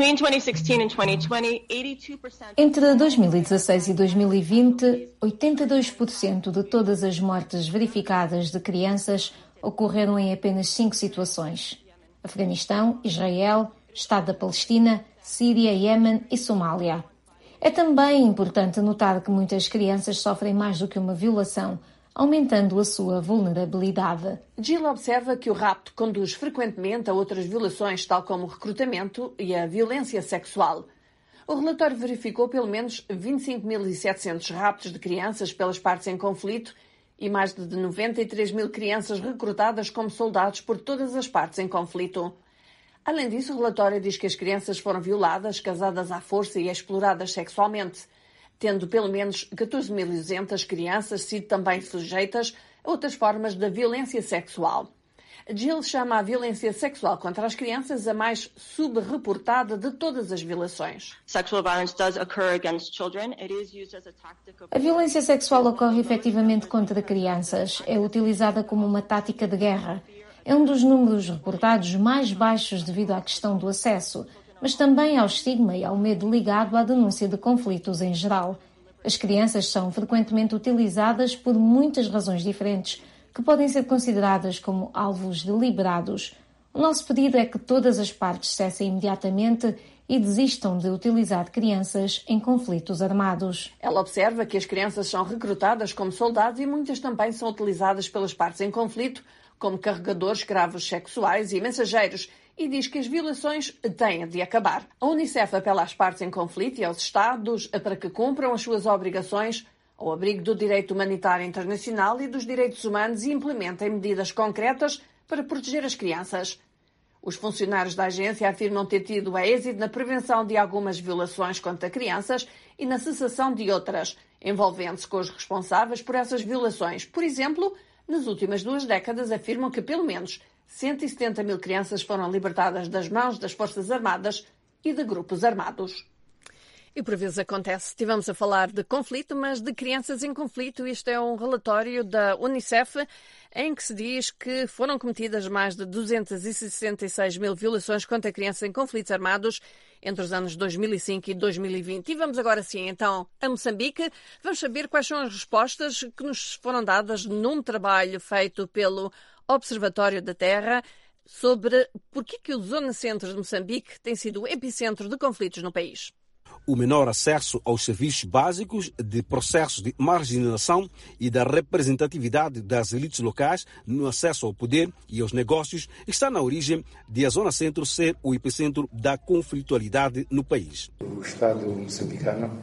Entre 2016 e 2020, 82% de todas as mortes verificadas de crianças ocorreram em apenas 5 situações: Afeganistão, Israel, Estado da Palestina, Síria, Iêmen e Somália. É também importante notar que muitas crianças sofrem mais do que uma violação, aumentando a sua vulnerabilidade. Jill observa que o rapto conduz frequentemente a outras violações, tal como o recrutamento e a violência sexual. O relatório verificou pelo menos 25.700 raptos de crianças pelas partes em conflito e mais de 93 mil crianças recrutadas como soldados por todas as partes em conflito. Além disso, o relatório diz que as crianças foram violadas, casadas à força e exploradas sexualmente, tendo pelo menos 14.200 crianças sido também sujeitas a outras formas de violência sexual. Jill chama a violência sexual contra as crianças a mais subreportada de todas as violações. A violência sexual ocorre efetivamente contra crianças. É utilizada como uma tática de guerra. É um dos números reportados mais baixos devido à questão do acesso, mas também ao estigma e ao medo ligado à denúncia de conflitos em geral. As crianças são frequentemente utilizadas por muitas razões diferentes, que podem ser consideradas como alvos deliberados. O nosso pedido é que todas as partes cessem imediatamente e desistam de utilizar crianças em conflitos armados. Ela observa que as crianças são recrutadas como soldados e muitas também são utilizadas pelas partes em conflito como carregadores, escravos sexuais e mensageiros, e diz que as violações têm de acabar. A Unicef apela às partes em conflito e aos Estados para que cumpram as suas obrigações ao abrigo do direito humanitário internacional e dos direitos humanos e implementem medidas concretas para proteger as crianças. Os funcionários da agência afirmam ter tido êxito na prevenção de algumas violações contra crianças e na cessação de outras, envolvendo-se com os responsáveis por essas violações. Por exemplo, nas últimas 2 décadas afirmam que pelo menos 170 mil crianças foram libertadas das mãos das Forças Armadas e de grupos armados. E por vezes acontece, estivemos a falar de conflito, mas de crianças em conflito. Isto é um relatório da Unicef em que se diz que foram cometidas mais de 266 mil violações contra crianças em conflitos armados entre os anos 2005 e 2020. E vamos agora sim, então, a Moçambique. Vamos saber quais são as respostas que nos foram dadas num trabalho feito pelo Observatório da Terra sobre porquê que o Zona Centro de Moçambique tem sido o epicentro de conflitos no país. O menor acesso aos serviços básicos, de processos de marginalização e da representatividade das elites locais no acesso ao poder e aos negócios está na origem de a Zona Centro ser o epicentro da conflitualidade no país. O Estado moçambicano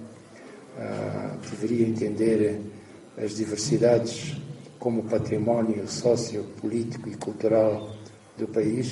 deveria entender as diversidades como património sociopolítico e cultural do país,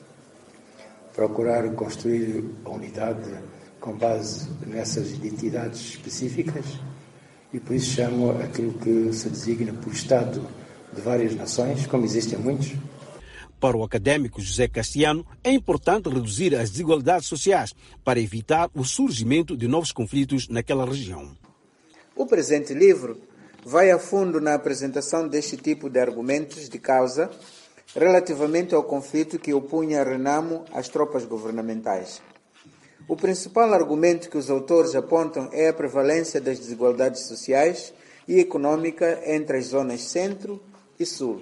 procurar construir a unidade com base nessas identidades específicas e por isso chamo aquilo que se designa por Estado de várias nações, como existem muitos. Para o académico José Castiano, é importante reduzir as desigualdades sociais para evitar o surgimento de novos conflitos naquela região. O presente livro vai a fundo na apresentação deste tipo de argumentos de causa relativamente ao conflito que opunha a Renamo às tropas governamentais. O principal argumento que os autores apontam é a prevalência das desigualdades sociais e econômicas entre as zonas centro e sul.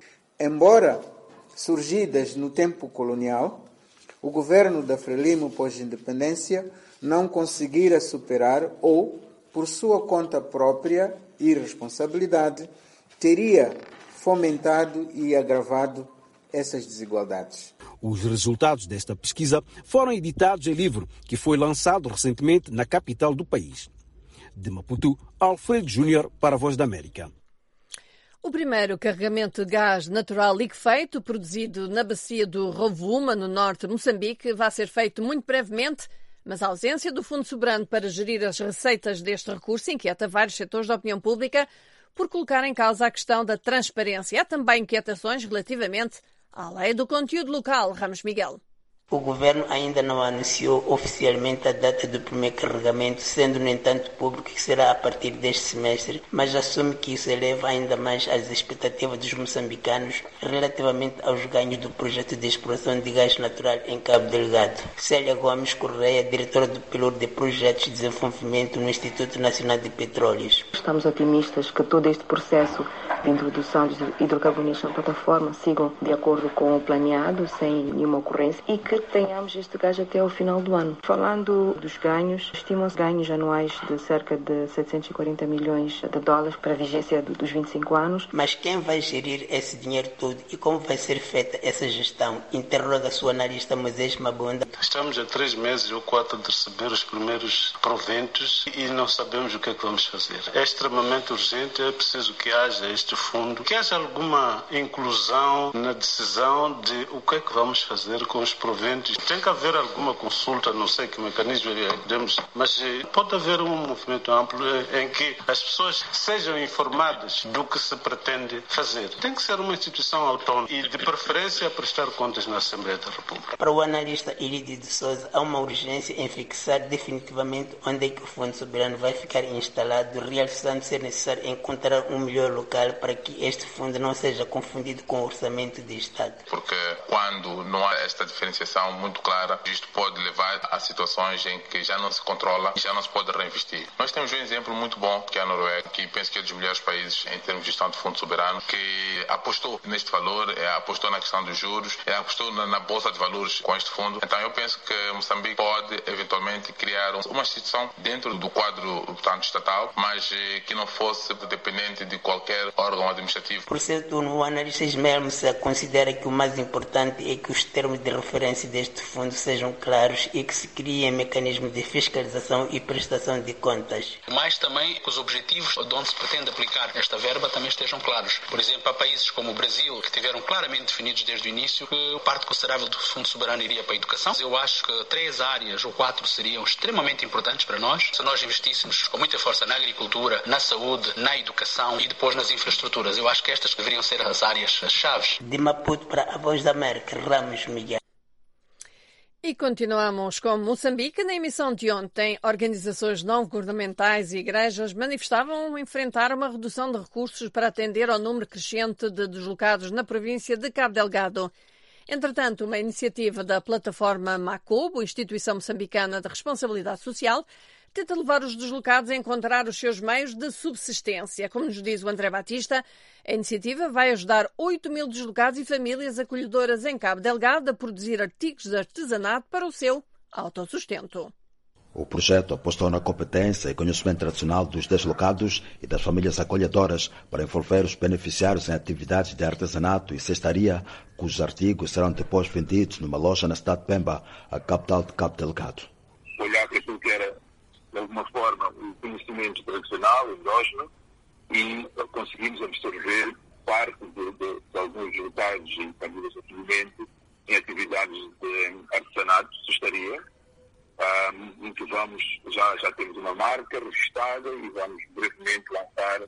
Embora surgidas no tempo colonial, o governo da Frelimo pós-independência não conseguira superar ou, por sua conta própria e responsabilidade, teria fomentado e agravado essas desigualdades. Os resultados desta pesquisa foram editados em livro que foi lançado recentemente na capital do país. De Maputo, Alfredo Júnior para a Voz da América. O primeiro carregamento de gás natural liquefeito, produzido na bacia do Rovuma, no norte de Moçambique, vai ser feito muito brevemente, mas a ausência do Fundo Soberano para gerir as receitas deste recurso inquieta vários setores da opinião pública por colocar em causa a questão da transparência. Há também inquietações relativamente à lei do conteúdo local. Ramos Miguel. O governo ainda não anunciou oficialmente a data do primeiro carregamento, sendo, no entanto, público que será a partir deste semestre, mas assume que isso eleva ainda mais as expectativas dos moçambicanos relativamente aos ganhos do projeto de exploração de gás natural em Cabo Delgado. Célia Gomes Correia, diretora do Piloto de Projetos de Desenvolvimento no Instituto Nacional de Petróleos. Estamos otimistas que todo este processo de introdução de hidrocarbonetos na plataforma sigam de acordo com o planeado, sem nenhuma ocorrência, e que tenhamos este gás até ao final do ano. Falando dos ganhos, estimam-se ganhos anuais de cerca de 740 milhões de dólares para a vigência dos 25 anos. Mas quem vai gerir esse dinheiro todo e como vai ser feita essa gestão? Interroga sua analista Moisés Mabunda. Estamos há 3 meses ou 4 de receber os primeiros proventos e não sabemos o que é que vamos fazer. É extremamente urgente, é preciso que haja este fundo, que haja alguma inclusão na decisão de o que é que vamos fazer com os proventos. Tem que haver alguma consulta, não sei que mecanismo iremos, mas pode haver um movimento amplo em que as pessoas sejam informadas do que se pretende fazer. Tem que ser uma instituição autónoma e, de preferência, prestar contas na Assembleia da República. Para o analista Irídio de Sousa, há uma urgência em fixar definitivamente onde é que o Fundo Soberano vai ficar instalado, realçando ser necessário encontrar um melhor local para que este fundo não seja confundido com o orçamento de Estado. Porque quando não há esta diferenciação muito clara, isto pode levar a situações em que já não se controla e já não se pode reinvestir. Nós temos um exemplo muito bom, que é a Noruega, que penso que é dos melhores países em termos de gestão de fundo soberano, que apostou neste valor, apostou na questão dos juros, apostou na bolsa de valores com este fundo. Então eu penso que Moçambique pode eventualmente criar uma instituição dentro do quadro, portanto, estatal, mas que não fosse dependente de qualquer órgão administrativo. Por certo, o analista Ismael Moussa considera que o mais importante é que os termos de referência deste fundo sejam claros e que se criem mecanismos de fiscalização e prestação de contas. Mas também que os objetivos de onde se pretende aplicar esta verba também estejam claros. Por exemplo, há países como o Brasil que tiveram claramente definidos desde o início que parte considerável do Fundo Soberano iria para a educação. Eu acho que 3 áreas ou 4 seriam extremamente importantes para nós se nós investíssemos com muita força na agricultura, na saúde, na educação e depois nas infraestruturas. Eu acho que estas deveriam ser as áreas-chaves. De Maputo para a Voz da América, Ramos Miguel. E continuamos com Moçambique. Na emissão de ontem, organizações não governamentais e igrejas manifestavam enfrentar uma redução de recursos para atender ao número crescente de deslocados na província de Cabo Delgado. Entretanto, uma iniciativa da plataforma Macobo, instituição moçambicana de responsabilidade social, tenta levar os deslocados a encontrar os seus meios de subsistência. Como nos diz o André Batista, a iniciativa vai ajudar 8.000 deslocados e famílias acolhedoras em Cabo Delgado a produzir artigos de artesanato para o seu autossustento. O projeto apostou na competência e conhecimento tradicional dos deslocados e das famílias acolhedoras para envolver os beneficiários em atividades de artesanato e cestaria, cujos artigos serão depois vendidos numa loja na cidade de Pemba, a capital de Cabo Delgado. Olhar para aquilo que era, de alguma forma, o conhecimento tradicional, endógeno, e conseguimos absorver parte de alguns resultados e famílias de acolhimento em atividades de artesanato, cestaria, em que já temos uma marca registrada e vamos brevemente lançar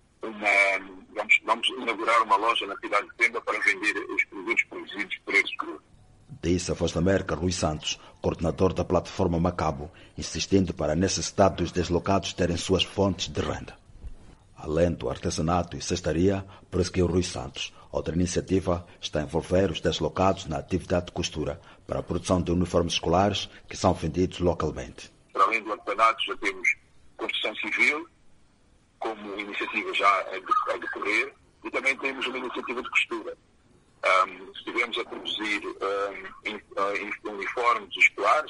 vamos inaugurar uma loja na cidade de Pemba para vender os produtos produzidos por esse grupo. Disse a Voz da América Rui Santos, coordenador da plataforma Macabo, insistindo para a necessidade dos deslocados terem suas fontes de renda. além do artesanato e cestaria, prosseguiu Rui Santos. Outra iniciativa está a envolver os deslocados na atividade de costura para a produção de uniformes escolares que são vendidos localmente. Para além do artesanato, já temos construção civil, como iniciativa já a decorrer, e também temos uma iniciativa de costura. Estivemos a produzir uniformes escolares,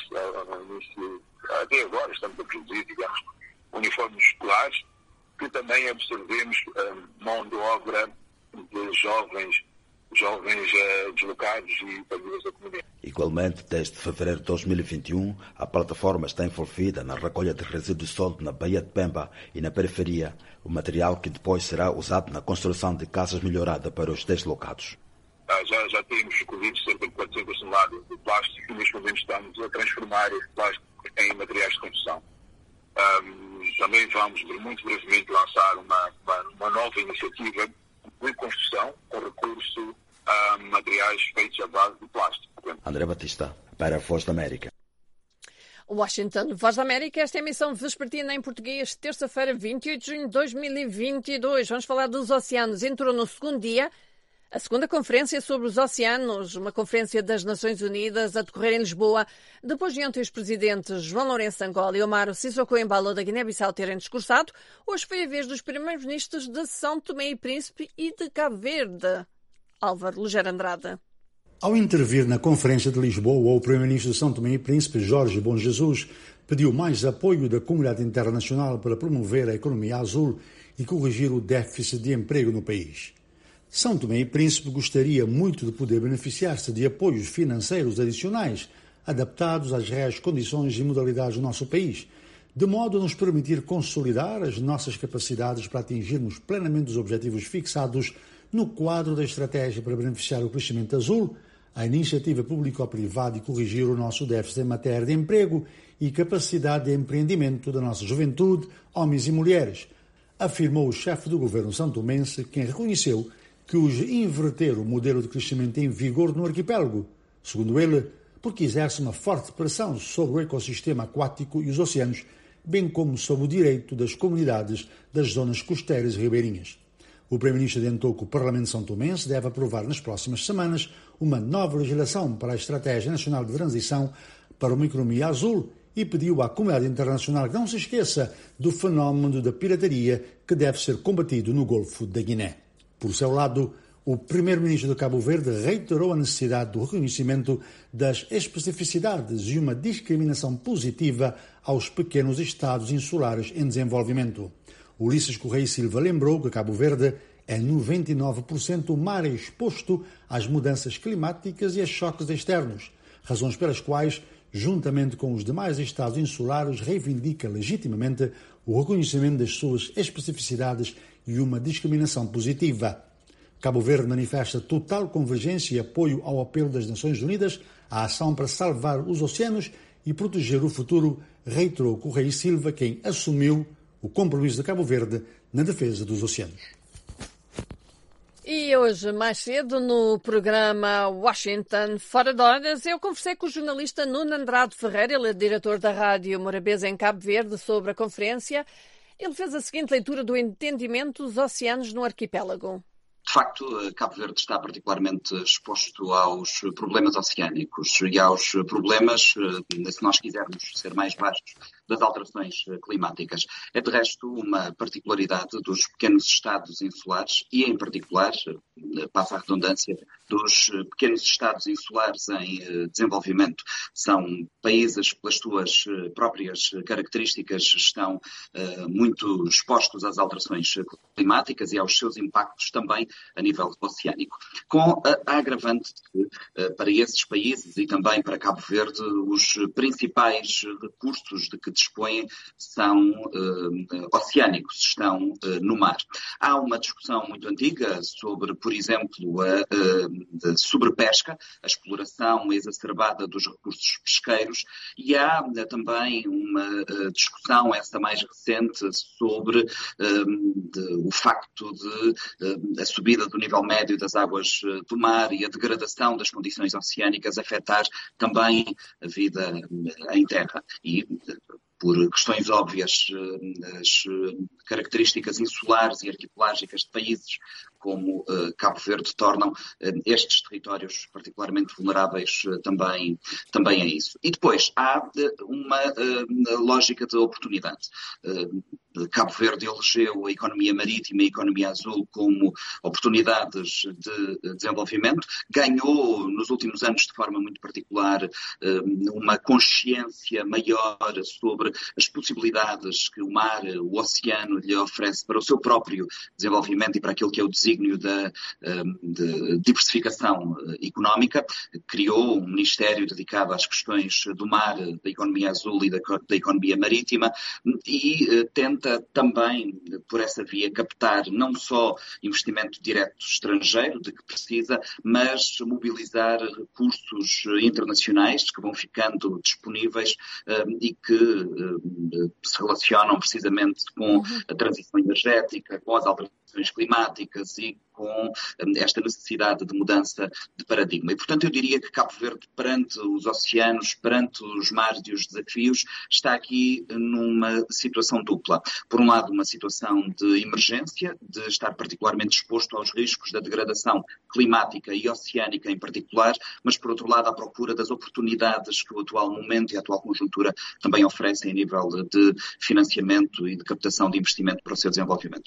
até agora estamos a produzir, digamos, uniformes escolares, que também absorvemos mão de obra de jovens deslocados e famílias da comunidade. Igualmente, desde fevereiro de 2021, a plataforma está envolvida na recolha de resíduos sólidos na Baía de Pemba e na periferia, o material que depois será usado na construção de casas melhoradas para os deslocados. Já temos recolhido cerca de 400 toneladas de plástico e neste momento estamos a transformar esse plástico em materiais de construção. Também vamos muito brevemente lançar uma nova iniciativa de construção com recurso a materiais feitos à base de plástico. André Batista, para a Voz da América. Washington, Voz da América, esta é a emissão vespertina em português, terça-feira, 28 de junho de 2022. Vamos falar dos oceanos. Entrou no segundo dia a segunda conferência sobre os oceanos, uma conferência das Nações Unidas a decorrer em Lisboa, depois de ontem os presidentes João Lourenço de Angola e Omar Sissoko Embalo da Guiné-Bissau terem discursado. Hoje foi a vez dos primeiros-ministros de São Tomé e Príncipe e de Cabo Verde. Álvaro Lugero Andrade. Ao intervir na Conferência de Lisboa, o primeiro-ministro de São Tomé e Príncipe, Jorge Bom Jesus, pediu mais apoio da comunidade internacional para promover a economia azul e corrigir o déficit de emprego no país. São Tomé e Príncipe gostaria muito de poder beneficiar-se de apoios financeiros adicionais, adaptados às reais condições e modalidades do nosso país, de modo a nos permitir consolidar as nossas capacidades para atingirmos plenamente os objetivos fixados no quadro da estratégia para beneficiar o crescimento azul, a iniciativa público-privada e corrigir o nosso déficit em matéria de emprego e capacidade de empreendimento da nossa juventude, homens e mulheres, afirmou o chefe do governo santomense, quem reconheceu que urge inverter o modelo de crescimento em vigor no arquipélago, segundo ele, porque exerce uma forte pressão sobre o ecossistema aquático e os oceanos, bem como sobre o direito das comunidades das zonas costeiras e ribeirinhas. O primeiro-ministro adiantou que o Parlamento santomense deve aprovar nas próximas semanas uma nova legislação para a Estratégia Nacional de Transição para uma Economia Azul e pediu à comunidade internacional que não se esqueça do fenómeno da pirataria que deve ser combatido no Golfo da Guiné. Por seu lado, o primeiro-ministro de Cabo Verde reiterou a necessidade do reconhecimento das especificidades e uma discriminação positiva aos pequenos estados insulares em desenvolvimento. Ulisses Correia Silva lembrou que Cabo Verde é 99% mar exposto às mudanças climáticas e a choques externos, razões pelas quais, juntamente com os demais estados insulares, reivindica legitimamente o reconhecimento das suas especificidades e uma discriminação positiva. Cabo Verde manifesta total convergência e apoio ao apelo das Nações Unidas à ação para salvar os oceanos e proteger o futuro, reiterou Correia Silva, quem assumiu o compromisso de Cabo Verde na defesa dos oceanos. E hoje, mais cedo, no programa Washington Fora de Horas, eu conversei com o jornalista Nuno Andrade Ferreira, ele é diretor da Rádio Morabeza em Cabo Verde, sobre a conferência. Ele fez a seguinte leitura do entendimento dos oceanos no arquipélago. De facto, Cabo Verde está particularmente exposto aos problemas oceânicos e aos problemas, se nós quisermos ser mais baixos, das alterações climáticas. É, de resto, uma particularidade dos pequenos estados insulares e, em particular, passa a redundância, dos pequenos estados insulares em desenvolvimento. São países, pelas suas próprias características, estão muito expostos às alterações climáticas e aos seus impactos também a nível oceânico. Com a agravante de que, para esses países e também para Cabo Verde, os principais recursos de que dispõem são oceânicos, estão no mar. Há uma discussão muito antiga sobre, por exemplo, a sobrepesca, a exploração exacerbada dos recursos pesqueiros, e há também uma discussão, essa mais recente, sobre o facto de a subida do nível médio das águas do mar e a degradação das condições oceânicas afetar também a vida em terra. E, por questões óbvias, as características insulares e arquipelágicas de países como Cabo Verde tornam estes territórios particularmente vulneráveis também a isso. E depois há uma lógica de oportunidade. Cabo Verde elegeu a economia marítima e a economia azul como oportunidades de desenvolvimento, ganhou nos últimos anos de forma muito particular uma consciência maior sobre as possibilidades que o mar, o oceano lhe oferece para o seu próprio desenvolvimento e para aquilo que é o desígnio de diversificação económica. Criou um ministério dedicado às questões do mar, da economia azul e da economia marítima e tenta também, por essa via, captar não só investimento direto estrangeiro, de que precisa, mas mobilizar recursos internacionais que vão ficando disponíveis e que se relacionam precisamente com a transição energética, com as alterações climáticas e com esta necessidade de mudança de paradigma. E, portanto, eu diria que Cabo Verde, perante os oceanos, perante os mares e os desafios, está aqui numa situação dupla. Por um lado, uma situação de emergência, de estar particularmente exposto aos riscos da degradação climática e oceânica em particular, mas, por outro lado, à procura das oportunidades que o atual momento e a atual conjuntura também oferecem a nível de financiamento e de captação de investimento para o seu desenvolvimento.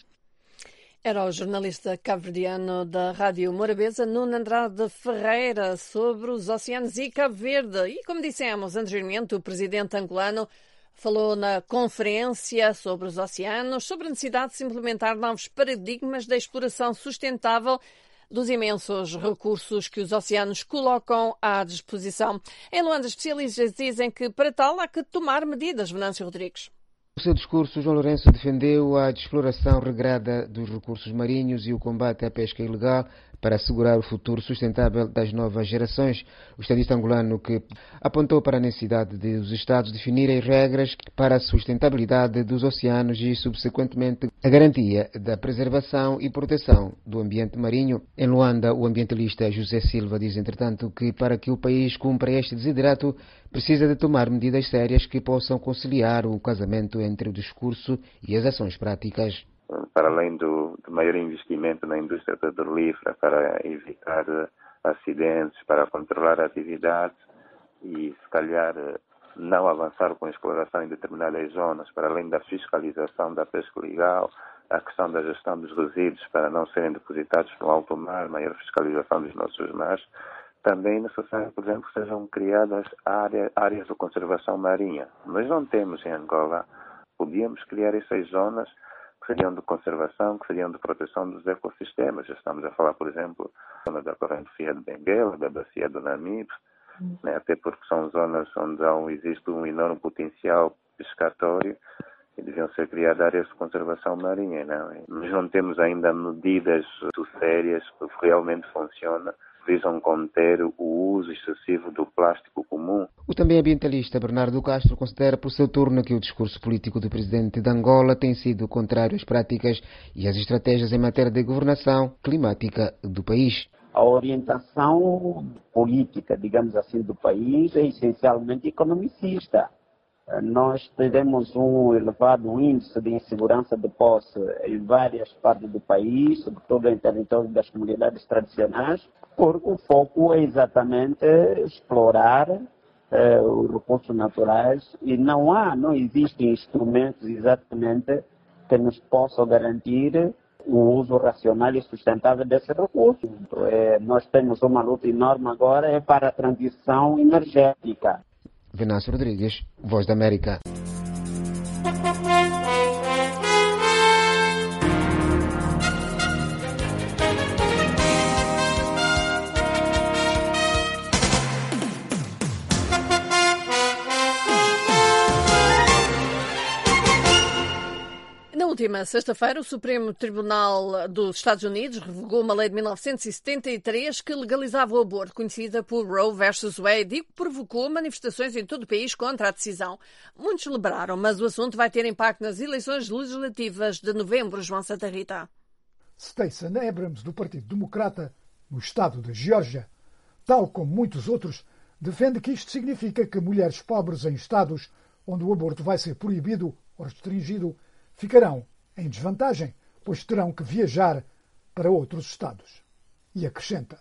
Era o jornalista cabo-verdiano da Rádio Morabeza, Nuno Andrade Ferreira, sobre os oceanos e Cabo Verde. E, como dissemos anteriormente, o presidente angolano falou na conferência sobre os oceanos, sobre a necessidade de se implementar novos paradigmas da exploração sustentável dos imensos recursos que os oceanos colocam à disposição. Em Luanda, especialistas dizem que, para tal, há que tomar medidas. Venâncio Rodrigues. No seu discurso, João Lourenço defendeu a exploração regrada dos recursos marinhos e o combate à pesca ilegal para assegurar o futuro sustentável das novas gerações. O estadista angolano que apontou para a necessidade de os Estados definirem regras para a sustentabilidade dos oceanos e, subsequentemente, a garantia da preservação e proteção do ambiente marinho. Em Luanda, o ambientalista José Silva diz, entretanto, que para que o país cumpra este desiderato, precisa de tomar medidas sérias que possam conciliar o casamento entre o discurso e as ações práticas. Para além do maior investimento na indústria petrolífera para evitar acidentes, para controlar a atividade e, se calhar, não avançar com a exploração em determinadas zonas, para além da fiscalização da pesca legal, a questão da gestão dos resíduos para não serem depositados no alto mar, maior fiscalização dos nossos mares, também é necessário, por exemplo, que sejam criadas áreas de conservação marinha. Nós não temos em Angola, podíamos criar essas zonas que seriam de conservação, que seriam de proteção dos ecossistemas. Já estamos a falar, por exemplo, da zona da corrente fria de Benguela, da bacia do Namibe, até porque são zonas onde existe um enorme potencial pescatório e deviam ser criadas áreas de conservação marinha. Mas não temos ainda medidas muito sérias que realmente funcionam, visam conter o uso excessivo do plástico comum. O também ambientalista Bernardo Castro considera por seu turno que o discurso político do presidente de Angola tem sido contrário às práticas e às estratégias em matéria de governação climática do país. A orientação política, digamos assim, do país é essencialmente economicista. Nós teremos um elevado índice de insegurança de posse em várias partes do país, sobretudo em território das comunidades tradicionais, porque o foco é exatamente explorar os recursos naturais e não existem instrumentos exatamente que nos possam garantir o uso racional e sustentável desses recursos. Nós temos uma luta enorme agora para a transição energética. Venâncio Rodrigues, Voz da América. Na última sexta-feira, o Supremo Tribunal dos Estados Unidos revogou uma lei de 1973 que legalizava o aborto, conhecida por Roe vs. Wade, e que provocou manifestações em todo o país contra a decisão. Muitos celebraram, mas o assunto vai ter impacto nas eleições legislativas de novembro. João Santa Rita. Stacey Abrams, do Partido Democrata, no estado da Geórgia, tal como muitos outros, defende que isto significa que mulheres pobres em estados onde o aborto vai ser proibido ou restringido, ficarão em desvantagem, pois terão que viajar para outros estados. E acrescenta: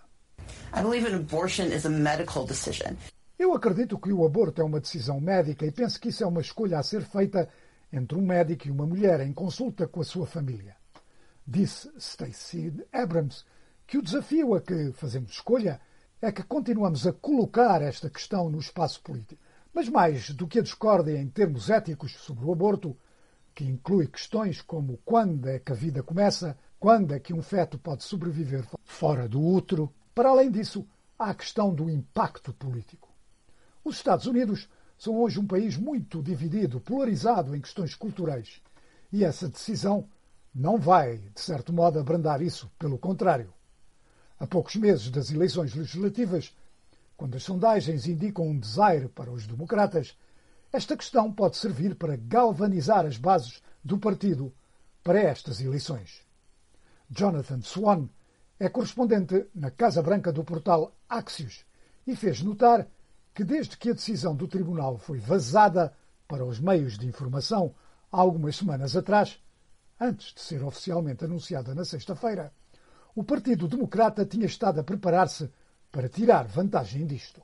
Eu acredito que o aborto é uma decisão médica e penso que isso é uma escolha a ser feita entre um médico e uma mulher em consulta com a sua família. Disse Stacey Abrams que o desafio a que fazemos escolha é que continuamos a colocar esta questão no espaço político. Mas mais do que a discórdia em termos éticos sobre o aborto, que inclui questões como quando é que a vida começa, quando é que um feto pode sobreviver fora do útero, para além disso, há a questão do impacto político. Os Estados Unidos são hoje um país muito dividido, polarizado em questões culturais. E essa decisão não vai, de certo modo, abrandar isso, pelo contrário. A poucos meses das eleições legislativas, quando as sondagens indicam um desaire para os democratas, esta questão pode servir para galvanizar as bases do partido para estas eleições. Jonathan Swan é correspondente na Casa Branca do portal Axios e fez notar que desde que a decisão do tribunal foi vazada para os meios de informação há algumas semanas atrás, antes de ser oficialmente anunciada na sexta-feira, o Partido Democrata tinha estado a preparar-se para tirar vantagem disto.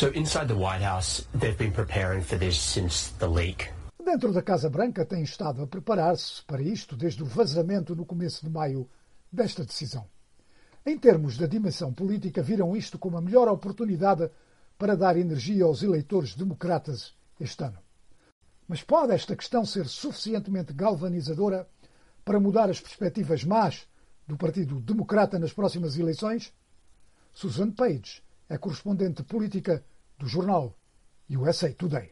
Dentro da Casa Branca têm estado a preparar-se para isto desde o vazamento no começo de maio desta decisão. Em termos da dimensão política, viram isto como a melhor oportunidade para dar energia aos eleitores democratas este ano. Mas pode esta questão ser suficientemente galvanizadora para mudar as perspectivas más do Partido Democrata nas próximas eleições? Susan Page é correspondente política do jornal USA Today.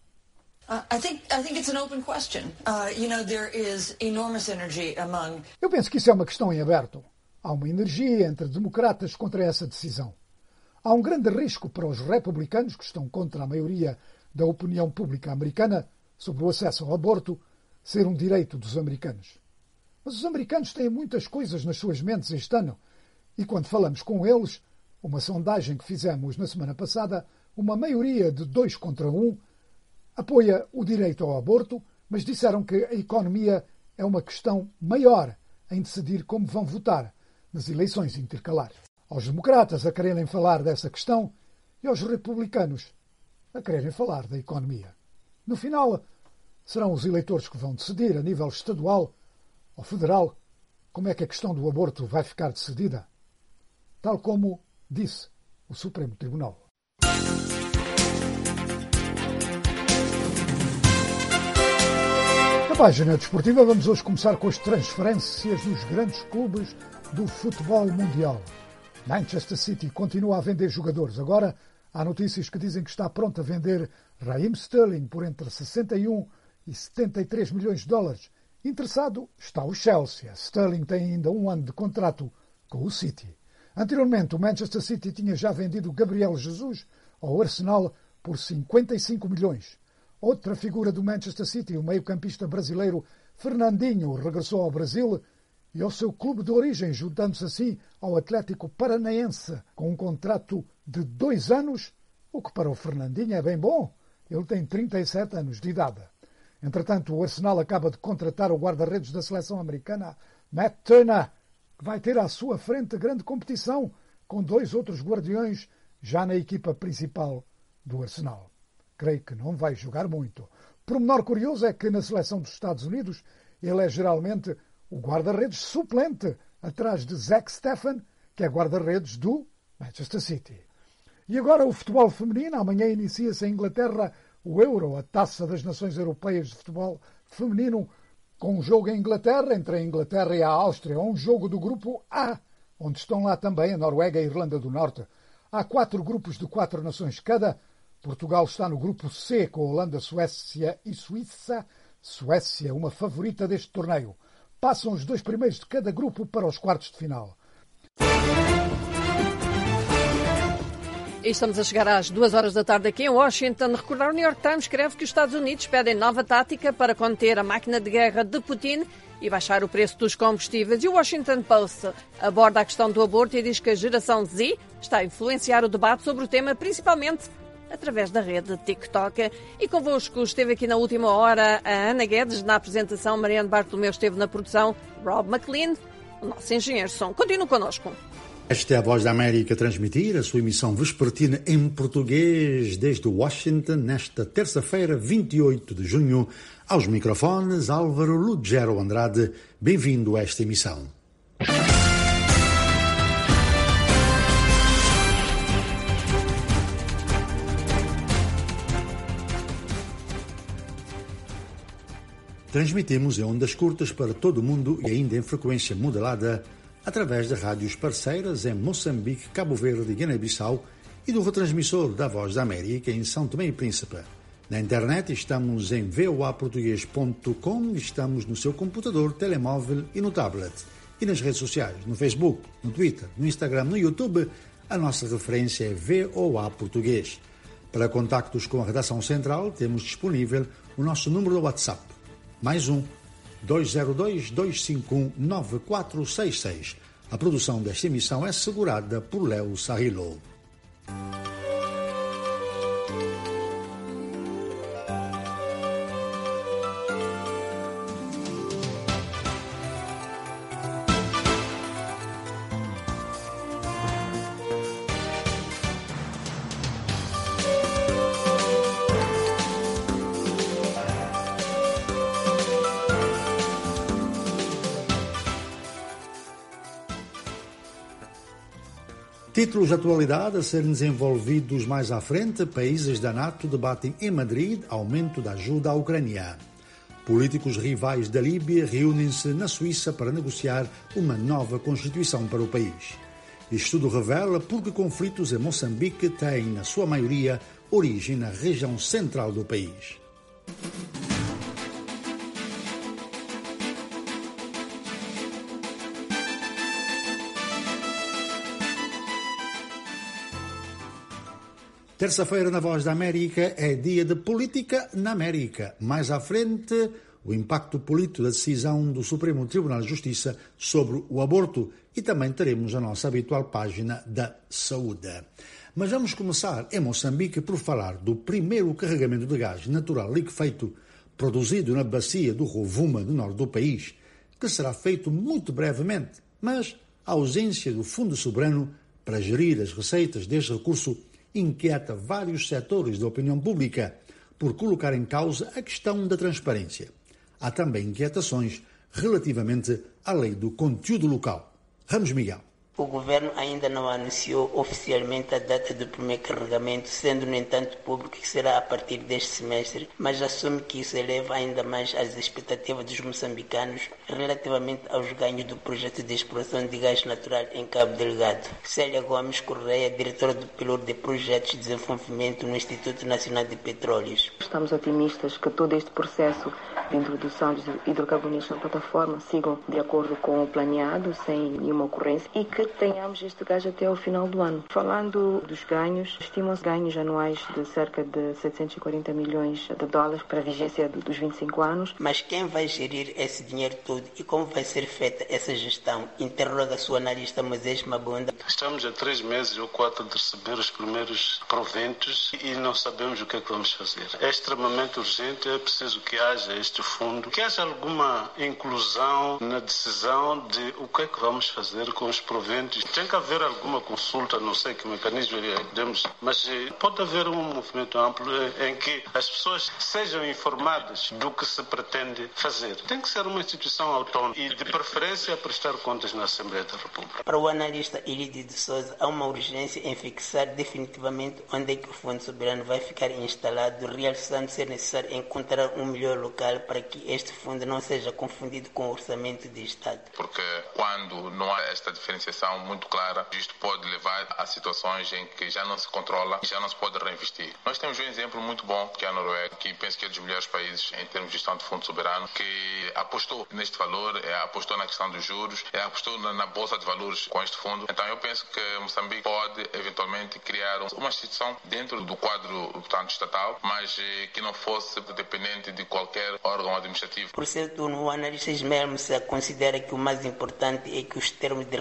Eu penso que isso é uma questão em aberto. Há uma energia entre democratas contra essa decisão. Há um grande risco para os republicanos, que estão contra a maioria da opinião pública americana sobre o acesso ao aborto, ser um direito dos americanos. Mas os americanos têm muitas coisas nas suas mentes este ano. E quando falamos com eles, uma sondagem que fizemos na semana passada, uma maioria de 2 contra 1 apoia o direito ao aborto, mas disseram que a economia é uma questão maior em decidir como vão votar nas eleições intercalares. Aos democratas a quererem falar dessa questão e aos republicanos a quererem falar da economia. No final, serão os eleitores que vão decidir a nível estadual ou federal como é que a questão do aborto vai ficar decidida, tal como disse o Supremo Tribunal. Na página desportiva vamos hoje começar com as transferências dos grandes clubes do futebol mundial. Manchester City continua a vender jogadores. Agora há notícias que dizem que está pronto a vender Raheem Sterling por entre 61 e 73 milhões de dólares. Interessado está o Chelsea. Sterling tem ainda 1 ano de contrato com o City. Anteriormente, o Manchester City tinha já vendido Gabriel Jesus ao Arsenal por 55 milhões. Outra figura do Manchester City, o meio-campista brasileiro Fernandinho, regressou ao Brasil e ao seu clube de origem, juntando-se assim ao Atlético Paranaense, com um contrato de 2 anos, o que para o Fernandinho é bem bom. Ele tem 37 anos de idade. Entretanto, o Arsenal acaba de contratar o guarda-redes da seleção americana, Matt Turner, que vai ter à sua frente grande competição com 2 outros guardiões já na equipa principal do Arsenal. Creio que não vai jogar muito. Pormenor curioso é que na seleção dos Estados Unidos ele é geralmente o guarda-redes suplente, atrás de Zach Steffen, que é guarda-redes do Manchester City. E agora o futebol feminino. Amanhã inicia-se em Inglaterra o Euro, a Taça das Nações Europeias de Futebol Feminino, com um jogo em Inglaterra, entre a Inglaterra e a Áustria, um jogo do grupo A, onde estão lá também a Noruega e a Irlanda do Norte. Há 4 grupos de 4 nações cada. Portugal está no grupo C, com a Holanda, Suécia e Suíça. Suécia, uma favorita deste torneio. Passam os 2 primeiros de cada grupo para os quartos de final. E estamos a chegar às 2 horas da tarde aqui em Washington. Recordar, o New York Times escreve que os Estados Unidos pedem nova tática para conter a máquina de guerra de Putin e baixar o preço dos combustíveis. E o Washington Post aborda a questão do aborto e diz que a geração Z está a influenciar o debate sobre o tema, principalmente através da rede TikTok. E convosco esteve aqui na última hora a Ana Guedes na apresentação, Mariano Bartolomeu esteve na produção, Rob McLean, o nosso engenheiro de som. Continue connosco. Esta é a Voz da América a transmitir a sua emissão vespertina em português desde Washington nesta terça-feira, 28 de junho. Aos microfones, Álvaro Lugero Andrade. Bem-vindo a esta emissão. Transmitimos em ondas curtas para todo o mundo e ainda em frequência modulada através de rádios parceiras em Moçambique, Cabo Verde e Guiné-Bissau e do retransmissor da Voz da América em São Tomé e Príncipe. Na internet estamos em voaportugues.com, estamos no seu computador, telemóvel e no tablet. E nas redes sociais, no Facebook, no Twitter, no Instagram, no YouTube, a nossa referência é VOA Português. Para contactos com a redação central, temos disponível o nosso número do WhatsApp. Mais 202-251-9466. A produção desta emissão é assegurada por Léo Sarrilo. Títulos de atualidade a serem desenvolvidos mais à frente, países da NATO debatem em Madrid aumento da ajuda à Ucrânia. Políticos rivais da Líbia reúnem-se na Suíça para negociar uma nova constituição para o país. Estudo revela por que conflitos em Moçambique têm, na sua maioria, origem na região central do país. Terça-feira na Voz da América é dia de política na América. Mais à frente, o impacto político da decisão do Supremo Tribunal de Justiça sobre o aborto e também teremos a nossa habitual página da saúde. Mas vamos começar em Moçambique por falar do primeiro carregamento de gás natural liquefeito produzido na bacia do Rovuma, no norte do país, que será feito muito brevemente, mas a ausência do Fundo Soberano para gerir as receitas deste recurso inquieta vários setores da opinião pública por colocar em causa a questão da transparência. Há também inquietações relativamente à lei do conteúdo local. Ramos Miguel. O governo ainda não anunciou oficialmente a data do primeiro carregamento, sendo, no entanto, público que será a partir deste semestre, mas assume que isso eleva ainda mais as expectativas dos moçambicanos relativamente aos ganhos do projeto de exploração de gás natural em Cabo Delgado. Célia Gomes Correia, diretora do piloto de projetos de desenvolvimento no Instituto Nacional de Petróleos. Estamos otimistas que todo este processo de introdução de hidrocarbonetos na plataforma sigam de acordo com o planeado, sem nenhuma ocorrência, e que tenhamos este gás até ao final do ano. Falando dos ganhos, estimam-se ganhos anuais de cerca de 740 milhões de dólares para a vigência dos 25 anos. Mas quem vai gerir esse dinheiro todo e como vai ser feita essa gestão? Interroga a sua analista Moisés Mabunda. Estamos a 3 meses ou 4 de receber os primeiros proventos e não sabemos o que é que vamos fazer. É extremamente urgente, é preciso que haja este fundo, que haja alguma inclusão na decisão de o que é que vamos fazer com os proventos. Tem que haver alguma consulta, não sei que mecanismo iremos, mas pode haver um movimento amplo em que as pessoas sejam informadas do que se pretende fazer. Tem que ser uma instituição autónoma e, de preferência, prestar contas na Assembleia da República. Para o analista Ilídio de Souza, há uma urgência em fixar definitivamente onde é que o Fundo Soberano vai ficar instalado, realçando ser necessário encontrar um melhor local para que este fundo não seja confundido com o orçamento de Estado. Porque quando não há esta diferenciação muito clara, isto pode levar a situações em que já não se controla e já não se pode reinvestir. Nós temos um exemplo muito bom, que é a Noruega, que penso que é dos melhores países em termos de gestão de fundo soberano, que apostou neste valor, apostou na questão dos juros, apostou na bolsa de valores com este fundo. Então eu penso que Moçambique pode eventualmente criar uma instituição dentro do quadro, portanto, estatal, mas que não fosse dependente de qualquer órgão administrativo. Por certo, o analista Ismael Moussa considera que o mais importante é que os termos de referência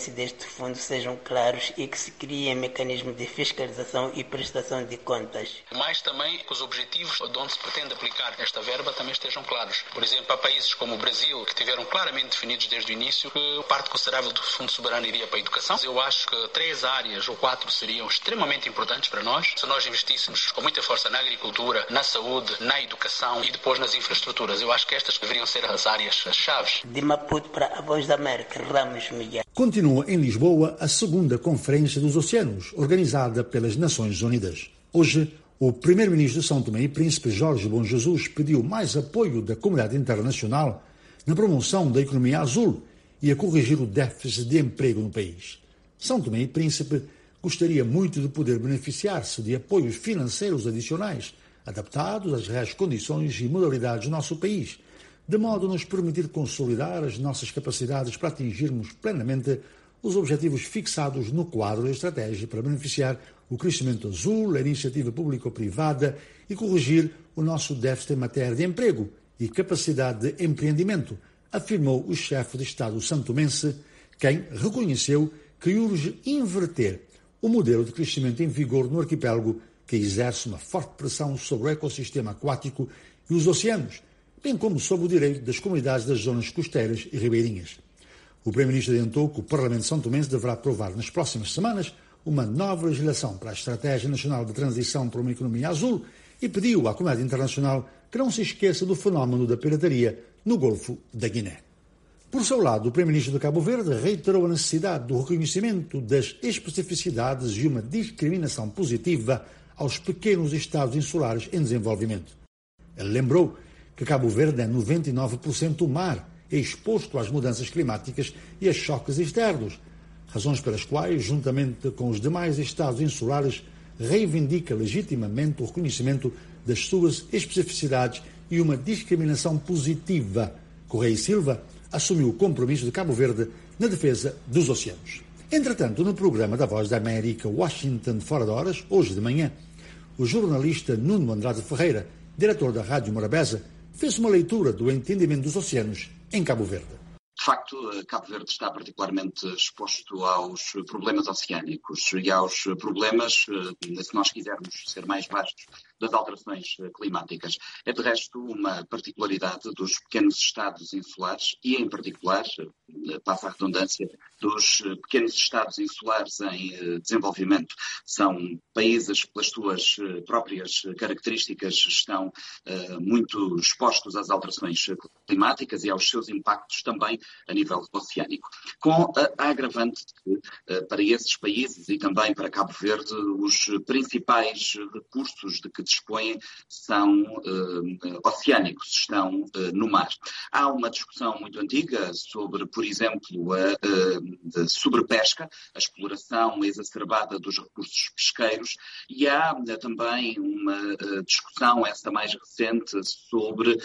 alcance deste fundo sejam claros e que se criem mecanismos de fiscalização e prestação de contas. Mas também que os objetivos de onde se pretende aplicar esta verba também estejam claros. Por exemplo, há países como o Brasil, que tiveram claramente definidos desde o início que parte considerável do Fundo Soberano iria para a educação. Eu acho que 3 áreas ou 4 seriam extremamente importantes para nós, se nós investíssemos com muita força na agricultura, na saúde, na educação e depois nas infraestruturas. Eu acho que estas deveriam ser as áreas-chaves. De Maputo para a Voz da América, Ramos Miguel. Continua em Lisboa a segunda Conferência dos Oceanos, organizada pelas Nações Unidas. Hoje, o primeiro-ministro de São Tomé e Príncipe, Jorge Bom Jesus, pediu mais apoio da comunidade internacional na promoção da economia azul e a corrigir o déficit de emprego no país. São Tomé e Príncipe gostaria muito de poder beneficiar-se de apoios financeiros adicionais, adaptados às reais condições e modalidades do nosso país, de modo a nos permitir consolidar as nossas capacidades para atingirmos plenamente os objetivos fixados no quadro da estratégia para beneficiar o crescimento azul, a iniciativa público-privada e corrigir o nosso déficit em matéria de emprego e capacidade de empreendimento, afirmou o chefe de Estado santomense, quem reconheceu que urge inverter o modelo de crescimento em vigor no arquipélago, que exerce uma forte pressão sobre o ecossistema aquático e os oceanos, bem como sobre o direito das comunidades das zonas costeiras e ribeirinhas. O Primeiro-Ministro adiantou que o Parlamento santomense deverá aprovar nas próximas semanas uma nova legislação para a Estratégia Nacional de Transição para uma Economia Azul e pediu à comunidade internacional que não se esqueça do fenómeno da pirataria no Golfo da Guiné. Por seu lado, o Primeiro-Ministro de Cabo Verde reiterou a necessidade do reconhecimento das especificidades e uma discriminação positiva aos pequenos estados insulares em desenvolvimento. Ele lembrou que Cabo Verde é 99% mar, é exposto às mudanças climáticas e a choques externos, razões pelas quais, juntamente com os demais estados insulares, reivindica legitimamente o reconhecimento das suas especificidades e uma discriminação positiva. Correia e Silva assumiu o compromisso de Cabo Verde na defesa dos oceanos. Entretanto, no programa da Voz da América Washington Fora de Horas, hoje de manhã, o jornalista Nuno Andrade Ferreira, diretor da Rádio Morabeza, fez uma leitura do entendimento dos oceanos em Cabo Verde. De facto, Cabo Verde está particularmente exposto aos problemas oceânicos e aos problemas, se nós quisermos ser mais vastos, das alterações climáticas. É, de resto, uma particularidade dos pequenos estados insulares e, em particular, passa a redundância, dos pequenos estados insulares em desenvolvimento. São países que, pelas suas próprias características, estão muito expostos às alterações climáticas e aos seus impactos também a nível oceânico. Com a agravante de que, para esses países e também para Cabo Verde, os principais recursos de que dispõem são oceânicos, estão no mar. Há uma discussão muito antiga sobre, por exemplo, a sobrepesca, a exploração exacerbada dos recursos pesqueiros, e há também uma discussão, essa mais recente, sobre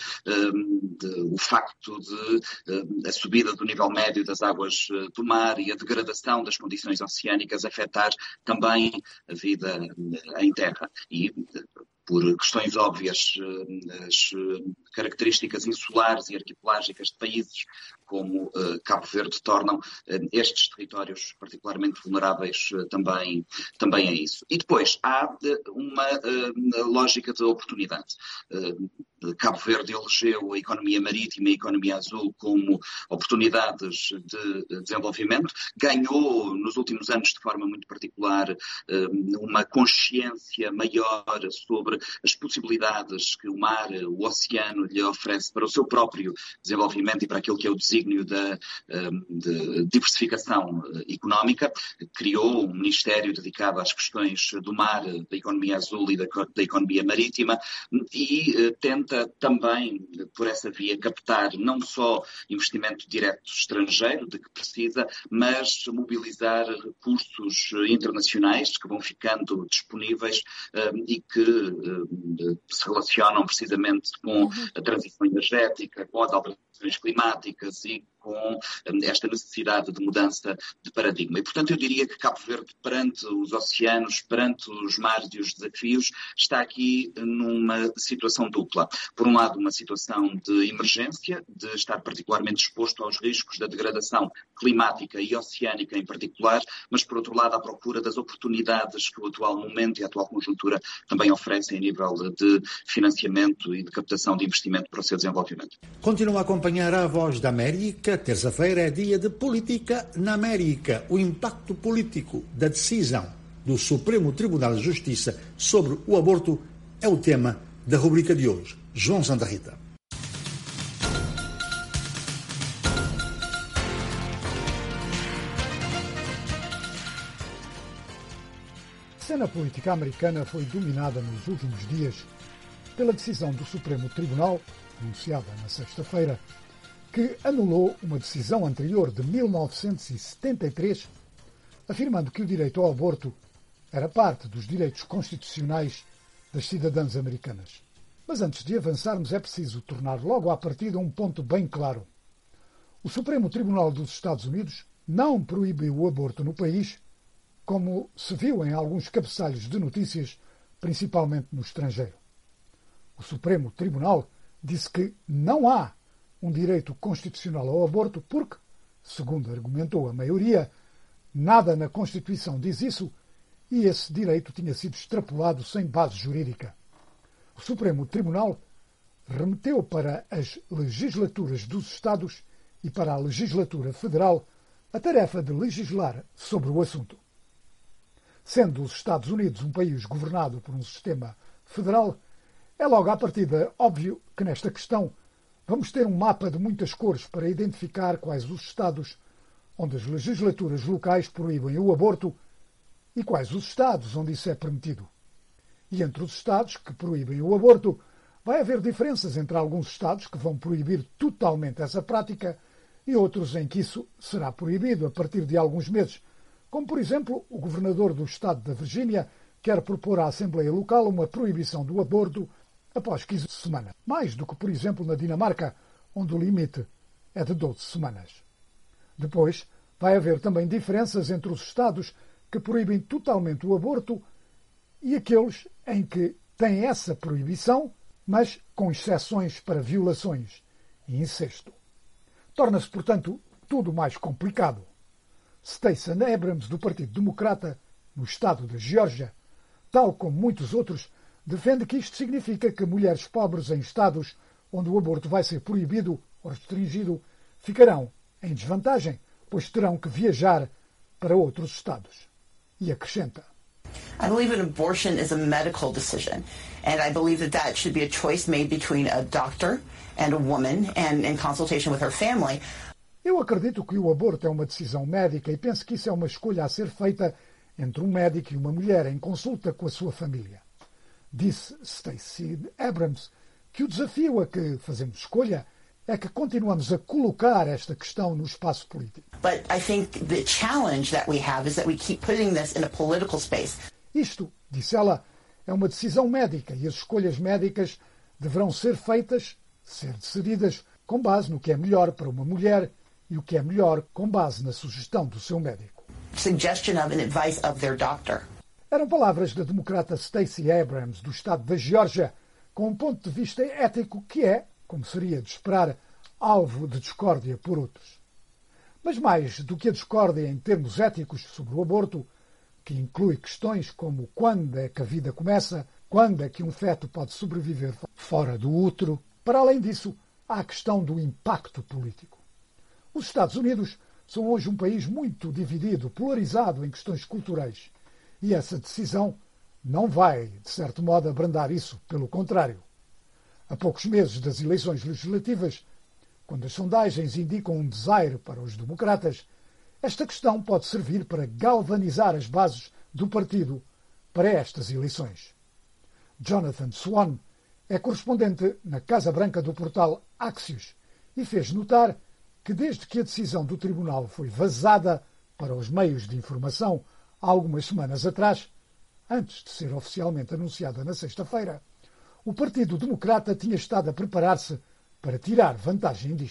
o facto de a subida do nível médio das águas do mar e a degradação das condições oceânicas afetar também a vida em terra. E, por questões óbvias, as características insulares e arquipelágicas de países como Cabo Verde tornam estes territórios particularmente vulneráveis também a isso. E depois há uma lógica de oportunidade. Cabo Verde elegeu a economia marítima e a economia azul como oportunidades de desenvolvimento. Ganhou, nos últimos anos, de forma muito particular, uma consciência maior sobre as possibilidades que o mar, o oceano, lhe oferece para o seu próprio desenvolvimento e para aquilo que é o desígnio da diversificação económica. Criou um ministério dedicado às questões do mar, da economia azul e da economia marítima e tenta também, por essa via, captar não só investimento direto estrangeiro, de que precisa, mas mobilizar recursos internacionais que vão ficando disponíveis e que se relacionam precisamente com a transição energética, com as alterações climáticas e com esta necessidade de mudança de paradigma. E, portanto, eu diria que Cabo Verde, perante os oceanos, perante os mares e os desafios, está aqui numa situação dupla. Por um lado, uma situação de emergência, de estar particularmente exposto aos riscos da degradação climática e oceânica em particular, mas, por outro lado, à procura das oportunidades que o atual momento e a atual conjuntura também oferecem a nível de financiamento e de captação de investimento para o seu desenvolvimento. Continua a acompanhar a Voz da América. Terça-feira é dia de política na América. O impacto político da decisão do Supremo Tribunal de Justiça sobre o aborto é o tema da rubrica de hoje. João Santa Rita. A cena política americana foi dominada nos últimos dias pela decisão do Supremo Tribunal, anunciada na sexta-feira, que anulou uma decisão anterior de 1973, afirmando que o direito ao aborto era parte dos direitos constitucionais das cidadãs americanas. Mas antes de avançarmos é preciso tornar logo à partida um ponto bem claro. O Supremo Tribunal dos Estados Unidos não proibiu o aborto no país, como se viu em alguns cabeçalhos de notícias, principalmente no estrangeiro. O Supremo Tribunal disse que não há um direito constitucional ao aborto porque, segundo argumentou a maioria, nada na Constituição diz isso e esse direito tinha sido extrapolado sem base jurídica. O Supremo Tribunal remeteu para as legislaturas dos Estados e para a legislatura federal a tarefa de legislar sobre o assunto. Sendo os Estados Unidos um país governado por um sistema federal, é logo à partida óbvio que nesta questão vamos ter um mapa de muitas cores para identificar quais os estados onde as legislaturas locais proíbem o aborto e quais os estados onde isso é permitido. E entre os estados que proíbem o aborto, vai haver diferenças entre alguns estados que vão proibir totalmente essa prática e outros em que isso será proibido a partir de alguns meses, como, por exemplo, o governador do estado da Virgínia quer propor à Assembleia Local uma proibição do aborto após 15 semanas, mais do que, por exemplo, na Dinamarca, onde o limite é de 12 semanas. Depois, vai haver também diferenças entre os estados que proíbem totalmente o aborto e aqueles em que têm essa proibição, mas com exceções para violações e incesto. Torna-se, portanto, tudo mais complicado. Stacey Abrams, do Partido Democrata, no estado da Geórgia, tal como muitos outros, defende que isto significa que mulheres pobres em estados onde o aborto vai ser proibido ou restringido ficarão em desvantagem, pois terão que viajar para outros estados. E acrescenta: I believe an abortion is a medical decision, and I believe that should be a choice made between a doctor and a woman, and in consultation with her family. Eu acredito que o aborto é uma decisão médica e penso que isso é uma escolha a ser feita entre um médico e uma mulher em consulta com a sua família. Disse Stacey Abrams que o desafio a que fazemos escolha é que continuamos a colocar esta questão no espaço político. But I think the challenge that we have is that we keep putting this in a political space. Isto, disse ela, é uma decisão médica e as escolhas médicas deverão ser feitas, ser decididas, com base no que é melhor para uma mulher e o que é melhor com base na sugestão do seu médico. Suggestion of and advice of their doctor. Eram palavras da democrata Stacey Abrams, do estado da Geórgia, com um ponto de vista ético que é, como seria de esperar, alvo de discórdia por outros. Mas mais do que a discórdia em termos éticos sobre o aborto, que inclui questões como quando é que a vida começa, quando é que um feto pode sobreviver fora do útero, para além disso, há a questão do impacto político. Os Estados Unidos são hoje um país muito dividido, polarizado em questões culturais, e essa decisão não vai, de certo modo, abrandar isso, pelo contrário. A poucos meses das eleições legislativas, quando as sondagens indicam um desaire para os democratas, esta questão pode servir para galvanizar as bases do partido para estas eleições. Jonathan Swan é correspondente na Casa Branca do portal Axios e fez notar que desde que a decisão do tribunal foi vazada para os meios de informação há algumas semanas atrás, antes de ser oficialmente anunciada na sexta-feira, o Partido Democrata tinha estado a preparar-se para tirar vantagem disto.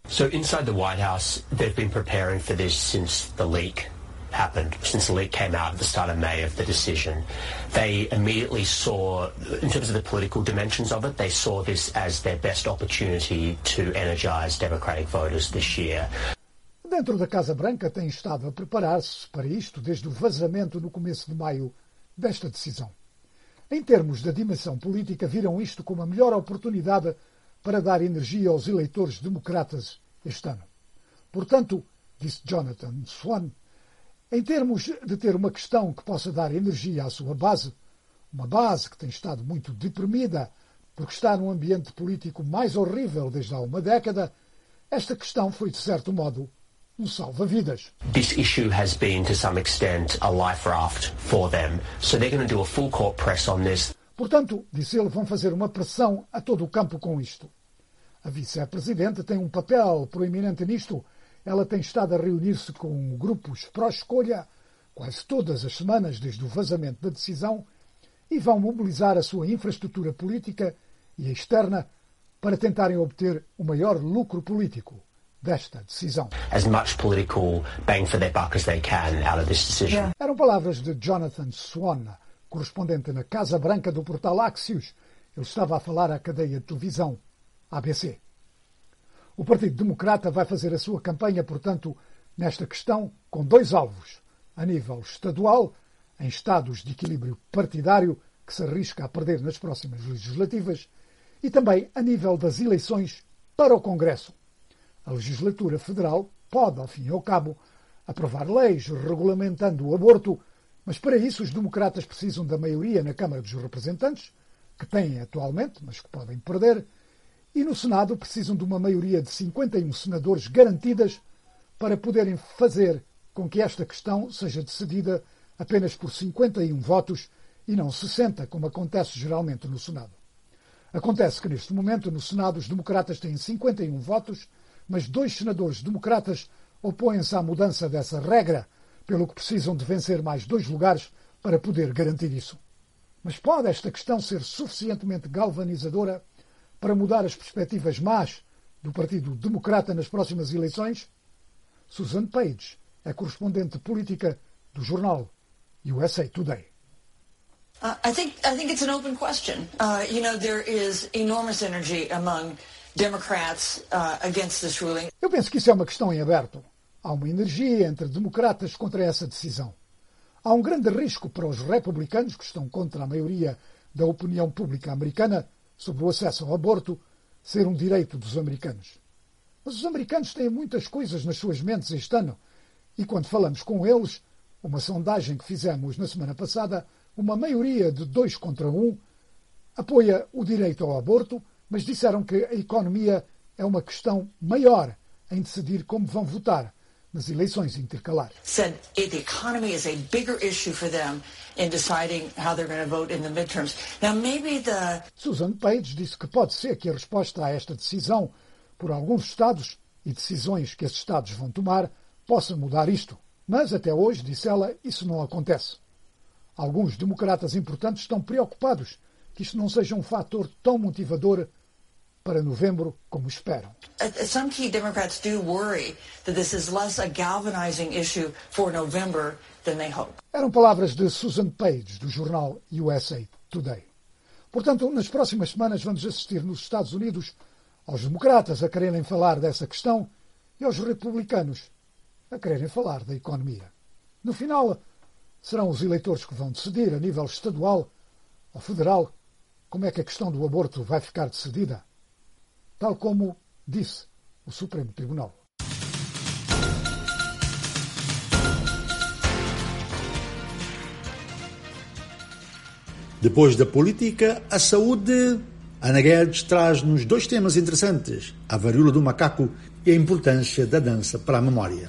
So inside the White House, they've been preparing for this since the leak happened, since the leak came out at the start of May of the decision. They immediately saw, in terms of the political dimensions of it, they saw this as their best opportunity to energize Democratic voters this year. Dentro da Casa Branca tem estado a preparar-se para isto desde o vazamento no começo de maio desta decisão. Em termos da dimensão política, viram isto como a melhor oportunidade para dar energia aos eleitores democratas este ano. Portanto, disse Jonathan Swan, em termos de ter uma questão que possa dar energia à sua base, uma base que tem estado muito deprimida porque está num ambiente político mais horrível desde há uma década, esta questão foi, de certo modo, um salva-vidas. This issue has been, to some extent, a life raft for them. So they're going to do a full court press on this. Portanto, disse ele, vão fazer uma pressão a todo o campo com isto. A vice-presidente tem um papel proeminente nisto. Ela tem estado a reunir-se com grupos pró-escolha quase todas as semanas desde o vazamento da decisão e vão mobilizar a sua infraestrutura política e externa para tentarem obter o maior lucro político desta decisão. As much political bang for their buck as they can out of this decision. Eram palavras de Jonathan Swan, correspondente na Casa Branca do portal Axios. Ele estava a falar à cadeia de televisão ABC. O Partido Democrata vai fazer a sua campanha, portanto, nesta questão, com dois alvos. A nível estadual, em estados de equilíbrio partidário, que se arrisca a perder nas próximas legislativas, e também a nível das eleições para o Congresso. A legislatura federal pode, ao fim e ao cabo, aprovar leis regulamentando o aborto, mas para isso os democratas precisam da maioria na Câmara dos Representantes, que têm atualmente, mas que podem perder, e no Senado precisam de uma maioria de 51 senadores garantidas para poderem fazer com que esta questão seja decidida apenas por 51 votos e não 60, como acontece geralmente no Senado. Acontece que neste momento no Senado os democratas têm 51 votos, mas 2 senadores democratas opõem-se à mudança dessa regra, pelo que precisam de vencer mais 2 lugares para poder garantir isso. Mas pode esta questão ser suficientemente galvanizadora para mudar as perspectivas más do Partido Democrata nas próximas eleições? Susan Page é correspondente política do jornal USA Today. I think it's an open question. There is enormous energy among Democrats against this ruling. Eu penso que isso é uma questão em aberto. Há uma energia entre democratas contra essa decisão. Há um grande risco para os republicanos, que estão contra a maioria da opinião pública americana sobre o acesso ao aborto, ser um direito dos americanos. Mas os americanos têm muitas coisas nas suas mentes este ano. E quando falamos com eles, uma sondagem que fizemos na semana passada, uma maioria de 2 contra 1 apoia o direito ao aborto, mas disseram que a economia é uma questão maior em decidir como vão votar nas eleições intercalares. Said the economy is a bigger issue for them in deciding how they're going to vote in the midterms. Now maybe Susan Page disse que pode ser que a resposta a esta decisão por alguns estados e decisões que esses estados vão tomar possa mudar isto. Mas até hoje, disse ela, isso não acontece. Alguns democratas importantes estão preocupados que isto não seja um fator tão motivador para novembro como esperam. Some key Democrats do worry that this is less a galvanizing issue for November than they hope. Eram palavras de Susan Page, do jornal USA Today. Portanto, nas próximas semanas vamos assistir nos Estados Unidos aos democratas a quererem falar dessa questão e aos republicanos a quererem falar da economia. No final, serão os eleitores que vão decidir, a nível estadual ou federal, como é que a questão do aborto vai ficar decidida, tal como disse o Supremo Tribunal. Depois da política, a saúde, Ana Guedes traz-nos 2 temas interessantes, a varíola do macaco e a importância da dança para a memória.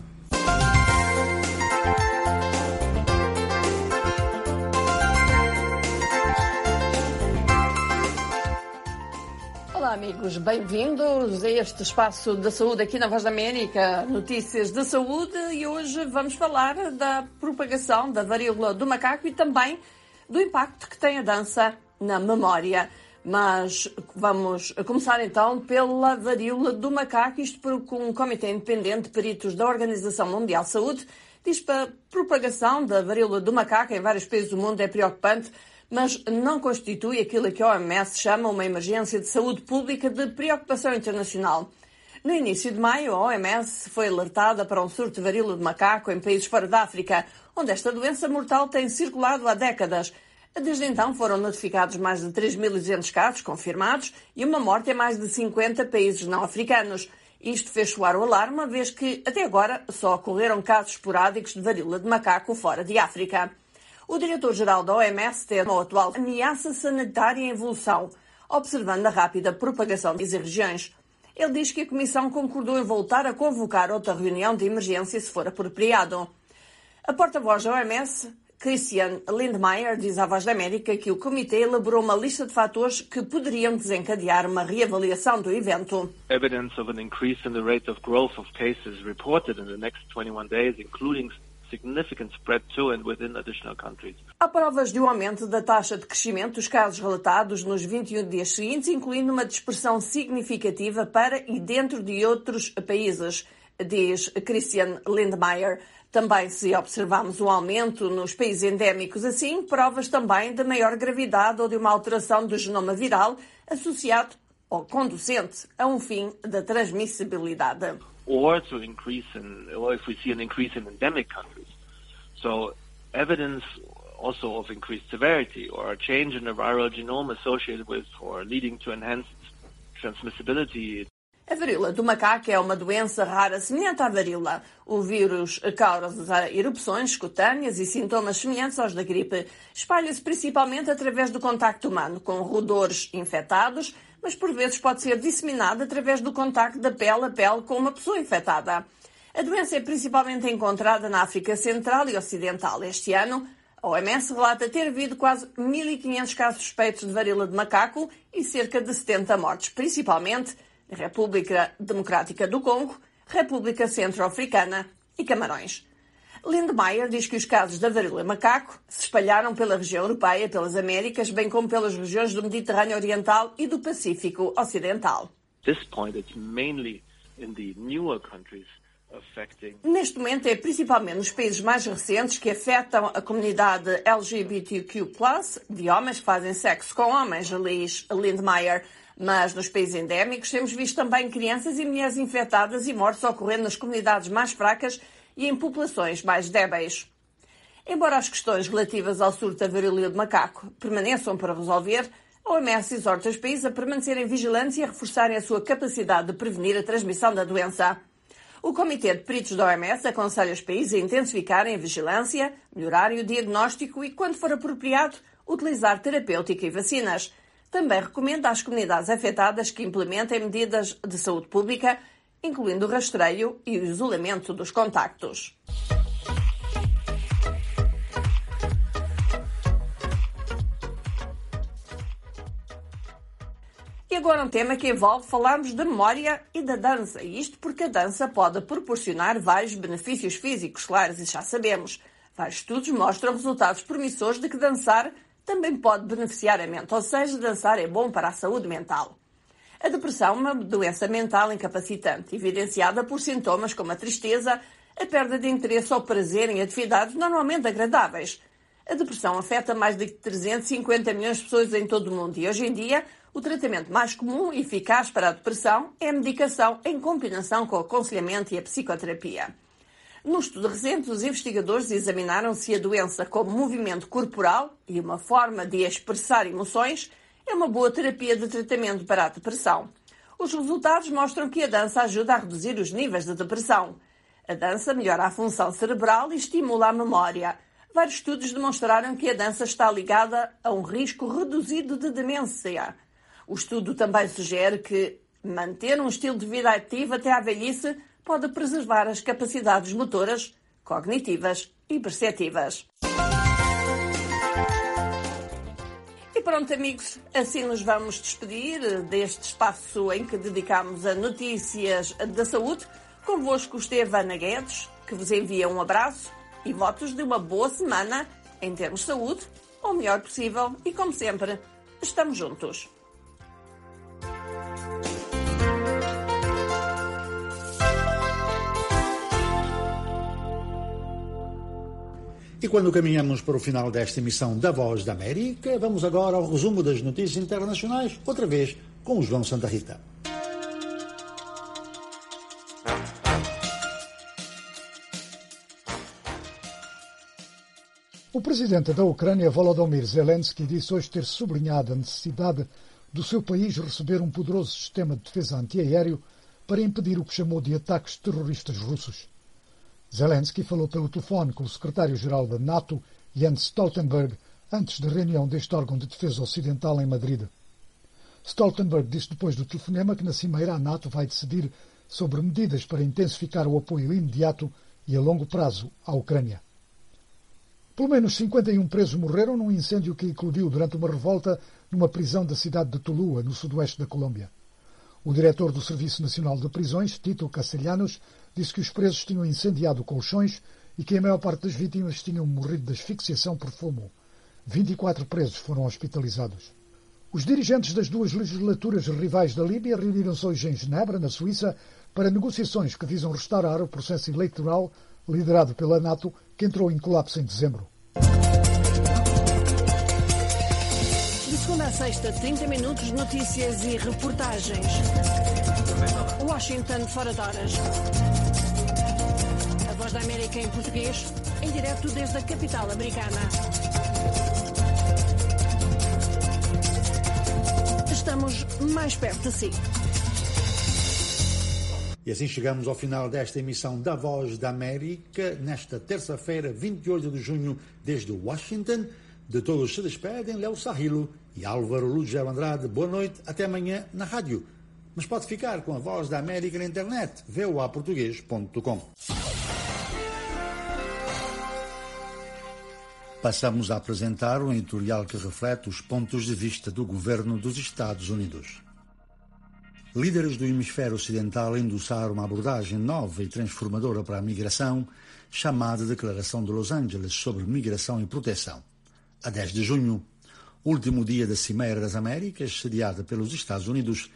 Olá amigos, bem-vindos a este espaço da saúde aqui na Voz da América, notícias de saúde, e hoje vamos falar da propagação da varíola do macaco e também do impacto que tem a dança na memória. Mas vamos começar então pela varíola do macaco, isto porque um comitê independente de peritos da Organização Mundial de Saúde diz que a propagação da varíola do macaco em vários países do mundo é preocupante, mas não constitui aquilo que a OMS chama uma emergência de saúde pública de preocupação internacional. No início de maio, a OMS foi alertada para um surto de varíola de macaco em países fora da África, onde esta doença mortal tem circulado há décadas. Desde então foram notificados mais de 3.200 casos confirmados e uma morte em mais de 50 países não africanos. Isto fez soar o alarme, uma vez que até agora só ocorreram casos esporádicos de varíola de macaco fora de África. O diretor-geral da OMS tem a atual ameaça sanitária em evolução, observando a rápida propagação de regiões. Ele diz que a Comissão concordou em voltar a convocar outra reunião de emergência se for apropriado. A porta-voz da OMS, Christian Lindmeier, diz à Voz da América que o comitê elaborou uma lista de fatores que poderiam desencadear uma reavaliação do evento. Evidence of an increase in the rate of growth of cases reported in the next 21 days, including significant spread to and within additional countries. Há provas de um aumento da taxa de crescimento dos casos relatados nos 21 dias seguintes, incluindo uma dispersão significativa para e dentro de outros países, diz Christian Lindmeier. Também se observarmos um aumento nos países endémicos, assim, provas também de maior gravidade ou de uma alteração do genoma viral associado ou conducente a um fim da transmissibilidade. Or if we see an increase in endemic countries. So evidence also of increased severity or a change in the viral genome associated with or leading to enhanced transmissibility. A varíola do macaco é uma doença rara semelhante à varíola. O vírus causa erupções cutâneas e sintomas semelhantes aos da gripe. Espalha-se principalmente através do contacto humano com roedores infectados, mas por vezes pode ser disseminada através do contacto da pele a pele com uma pessoa infectada. A doença é principalmente encontrada na África Central e Ocidental. Este ano, a OMS relata ter havido quase 1.500 casos suspeitos de varíola de macaco e cerca de 70 mortes, principalmente na República Democrática do Congo, República Centro-Africana e Camarões. Lindmeier diz que os casos da varíola de macaco se espalharam pela região europeia, pelas Américas, bem como pelas regiões do Mediterrâneo Oriental e do Pacífico Ocidental. Neste momento é principalmente nos países mais recentes que afetam a comunidade LGBTQ+, de homens que fazem sexo com homens, diz Lindmeier. Mas nos países endémicos temos visto também crianças e mulheres infectadas e mortes ocorrendo nas comunidades mais fracas e em populações mais débeis. Embora as questões relativas ao surto da varíola de macaco permaneçam para resolver, a OMS exorta os países a permanecerem vigilantes e a reforçarem a sua capacidade de prevenir a transmissão da doença. O Comitê de Peritos da OMS aconselha os países a intensificarem a vigilância, melhorarem o diagnóstico e, quando for apropriado, utilizar terapêutica e vacinas. Também recomenda às comunidades afetadas que implementem medidas de saúde pública, incluindo o rastreio e o isolamento dos contactos. E agora um tema que envolve falarmos da memória e da dança. Isto porque a dança pode proporcionar vários benefícios físicos, claros, e já sabemos. Vários estudos mostram resultados promissores de que dançar também pode beneficiar a mente, ou seja, dançar é bom para a saúde mental. A depressão é uma doença mental incapacitante, evidenciada por sintomas como a tristeza, a perda de interesse ou prazer em atividades normalmente agradáveis. A depressão afeta mais de 350 milhões de pessoas em todo o mundo e, hoje em dia, o tratamento mais comum e eficaz para a depressão é a medicação em combinação com o aconselhamento e a psicoterapia. Num estudo recente, os investigadores examinaram se a doença como movimento corporal e uma forma de expressar emoções é uma boa terapia de tratamento para a depressão. Os resultados mostram que a dança ajuda a reduzir os níveis de depressão. A dança melhora a função cerebral e estimula a memória. Vários estudos demonstraram que a dança está ligada a um risco reduzido de demência. O estudo também sugere que manter um estilo de vida ativo até à velhice pode preservar as capacidades motoras, cognitivas e perceptivas. E pronto, amigos, assim nos vamos despedir deste espaço em que dedicamos a notícias da saúde. Convosco esteve Ana Guedes, que vos envia um abraço e votos de uma boa semana em termos de saúde, o melhor possível e, como sempre, estamos juntos. E quando caminhamos para o final desta emissão da Voz da América, vamos agora ao resumo das notícias internacionais, outra vez com o João Santa Rita. O presidente da Ucrânia, Volodymyr Zelensky, disse hoje ter sublinhado a necessidade do seu país receber um poderoso sistema de defesa antiaéreo para impedir o que chamou de ataques terroristas russos. Zelensky falou pelo telefone com o secretário-geral da NATO, Jens Stoltenberg, antes da reunião deste órgão de defesa ocidental em Madrid. Stoltenberg disse depois do telefonema que na cimeira a NATO vai decidir sobre medidas para intensificar o apoio imediato e a longo prazo à Ucrânia. Pelo menos 51 presos morreram num incêndio que eclodiu durante uma revolta numa prisão da cidade de Tuluá, no sudoeste da Colômbia. O diretor do Serviço Nacional de Prisões, Tito Castellanos, disse que os presos tinham incendiado colchões e que a maior parte das vítimas tinham morrido de asfixiação por fumo. 24 presos foram hospitalizados. Os dirigentes das duas legislaturas rivais da Líbia reuniram-se hoje em Genebra, na Suíça, para negociações que visam restaurar o processo eleitoral liderado pela NATO, que entrou em colapso em dezembro. De segunda a sexta, 30 minutos de notícias e reportagens. Washington fora de horas. A Voz da América em português, em direto desde a capital americana. Estamos mais perto de si. E assim chegamos ao final desta emissão da Voz da América, nesta terça-feira, 28 de junho, desde Washington. De todos se despedem Léo Sarrilo e Álvaro Lugero Andrade. Boa noite, até amanhã na rádio. Mas pode ficar com a Voz da América na internet, voaportugues.com. Passamos a apresentar um editorial que reflete os pontos de vista do governo dos Estados Unidos. Líderes do hemisfério ocidental endossaram uma abordagem nova e transformadora para a migração, chamada Declaração de Los Angeles sobre Migração e Proteção. A 10 de junho, último dia da Cimeira das Américas, sediada pelos Estados Unidos,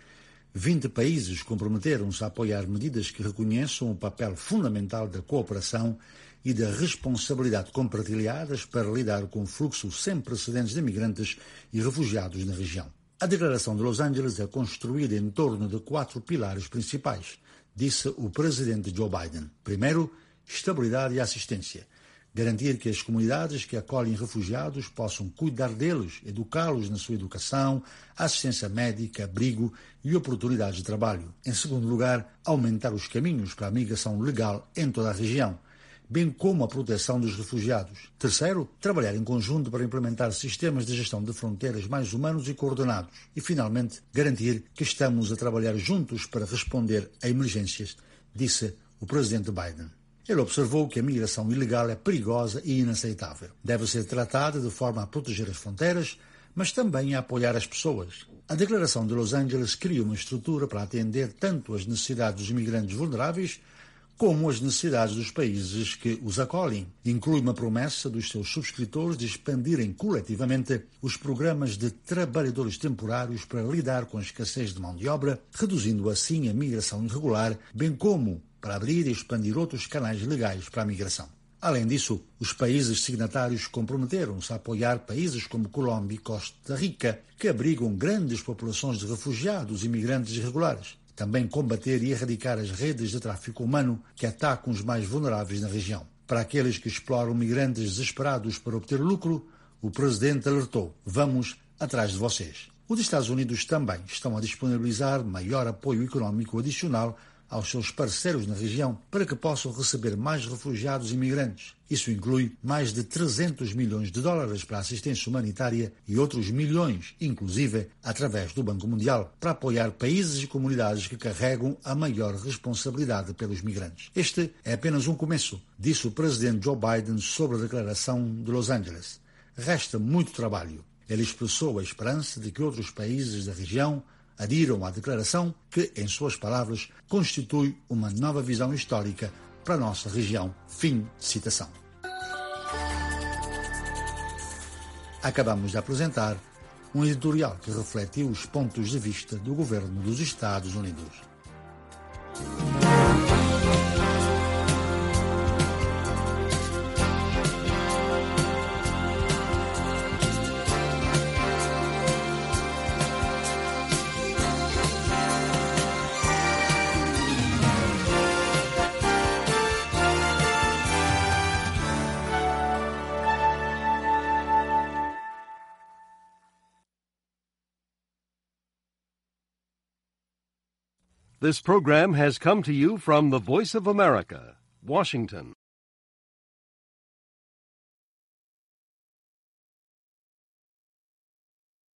20 países comprometeram-se a apoiar medidas que reconheçam o papel fundamental da cooperação e da responsabilidade compartilhadas para lidar com o fluxo sem precedentes de imigrantes e refugiados na região. A Declaração de Los Angeles é construída em torno de 4 pilares principais, disse o presidente Joe Biden. Primeiro, estabilidade e assistência. Garantir que as comunidades que acolhem refugiados possam cuidar deles, educá-los na sua educação, assistência médica, abrigo e oportunidades de trabalho. Em segundo lugar, aumentar os caminhos para a migração legal em toda a região, bem como a proteção dos refugiados. Terceiro, trabalhar em conjunto para implementar sistemas de gestão de fronteiras mais humanos e coordenados. E, finalmente, garantir que estamos a trabalhar juntos para responder a emergências, disse o presidente Biden. Ele observou que a migração ilegal é perigosa e inaceitável. Deve ser tratada de forma a proteger as fronteiras, mas também a apoiar as pessoas. A Declaração de Los Angeles cria uma estrutura para atender tanto as necessidades dos imigrantes vulneráveis como as necessidades dos países que os acolhem. Inclui uma promessa dos seus subscritores de expandirem coletivamente os programas de trabalhadores temporários para lidar com a escassez de mão de obra, reduzindo assim a migração irregular, bem como para abrir e expandir outros canais legais para a migração. Além disso, os países signatários comprometeram-se a apoiar países como Colômbia e Costa Rica, que abrigam grandes populações de refugiados e imigrantes irregulares. Também combater e erradicar as redes de tráfico humano que atacam os mais vulneráveis na região. Para aqueles que exploram migrantes desesperados para obter lucro, o presidente alertou: vamos atrás de vocês. Os Estados Unidos também estão a disponibilizar maior apoio econômico adicional aos seus parceiros na região para que possam receber mais refugiados e imigrantes. Isso inclui mais de 300 milhões de dólares para assistência humanitária e outros milhões, inclusive através do Banco Mundial, para apoiar países e comunidades que carregam a maior responsabilidade pelos migrantes. Este é apenas um começo, disse o presidente Joe Biden sobre a Declaração de Los Angeles. Resta muito trabalho. Ele expressou a esperança de que outros países da região adiram à declaração que, em suas palavras, constitui uma nova visão histórica para a nossa região. Fim de citação. Acabamos de apresentar um editorial que refletiu os pontos de vista do governo dos Estados Unidos. This program has come to you from the Voice of America, Washington.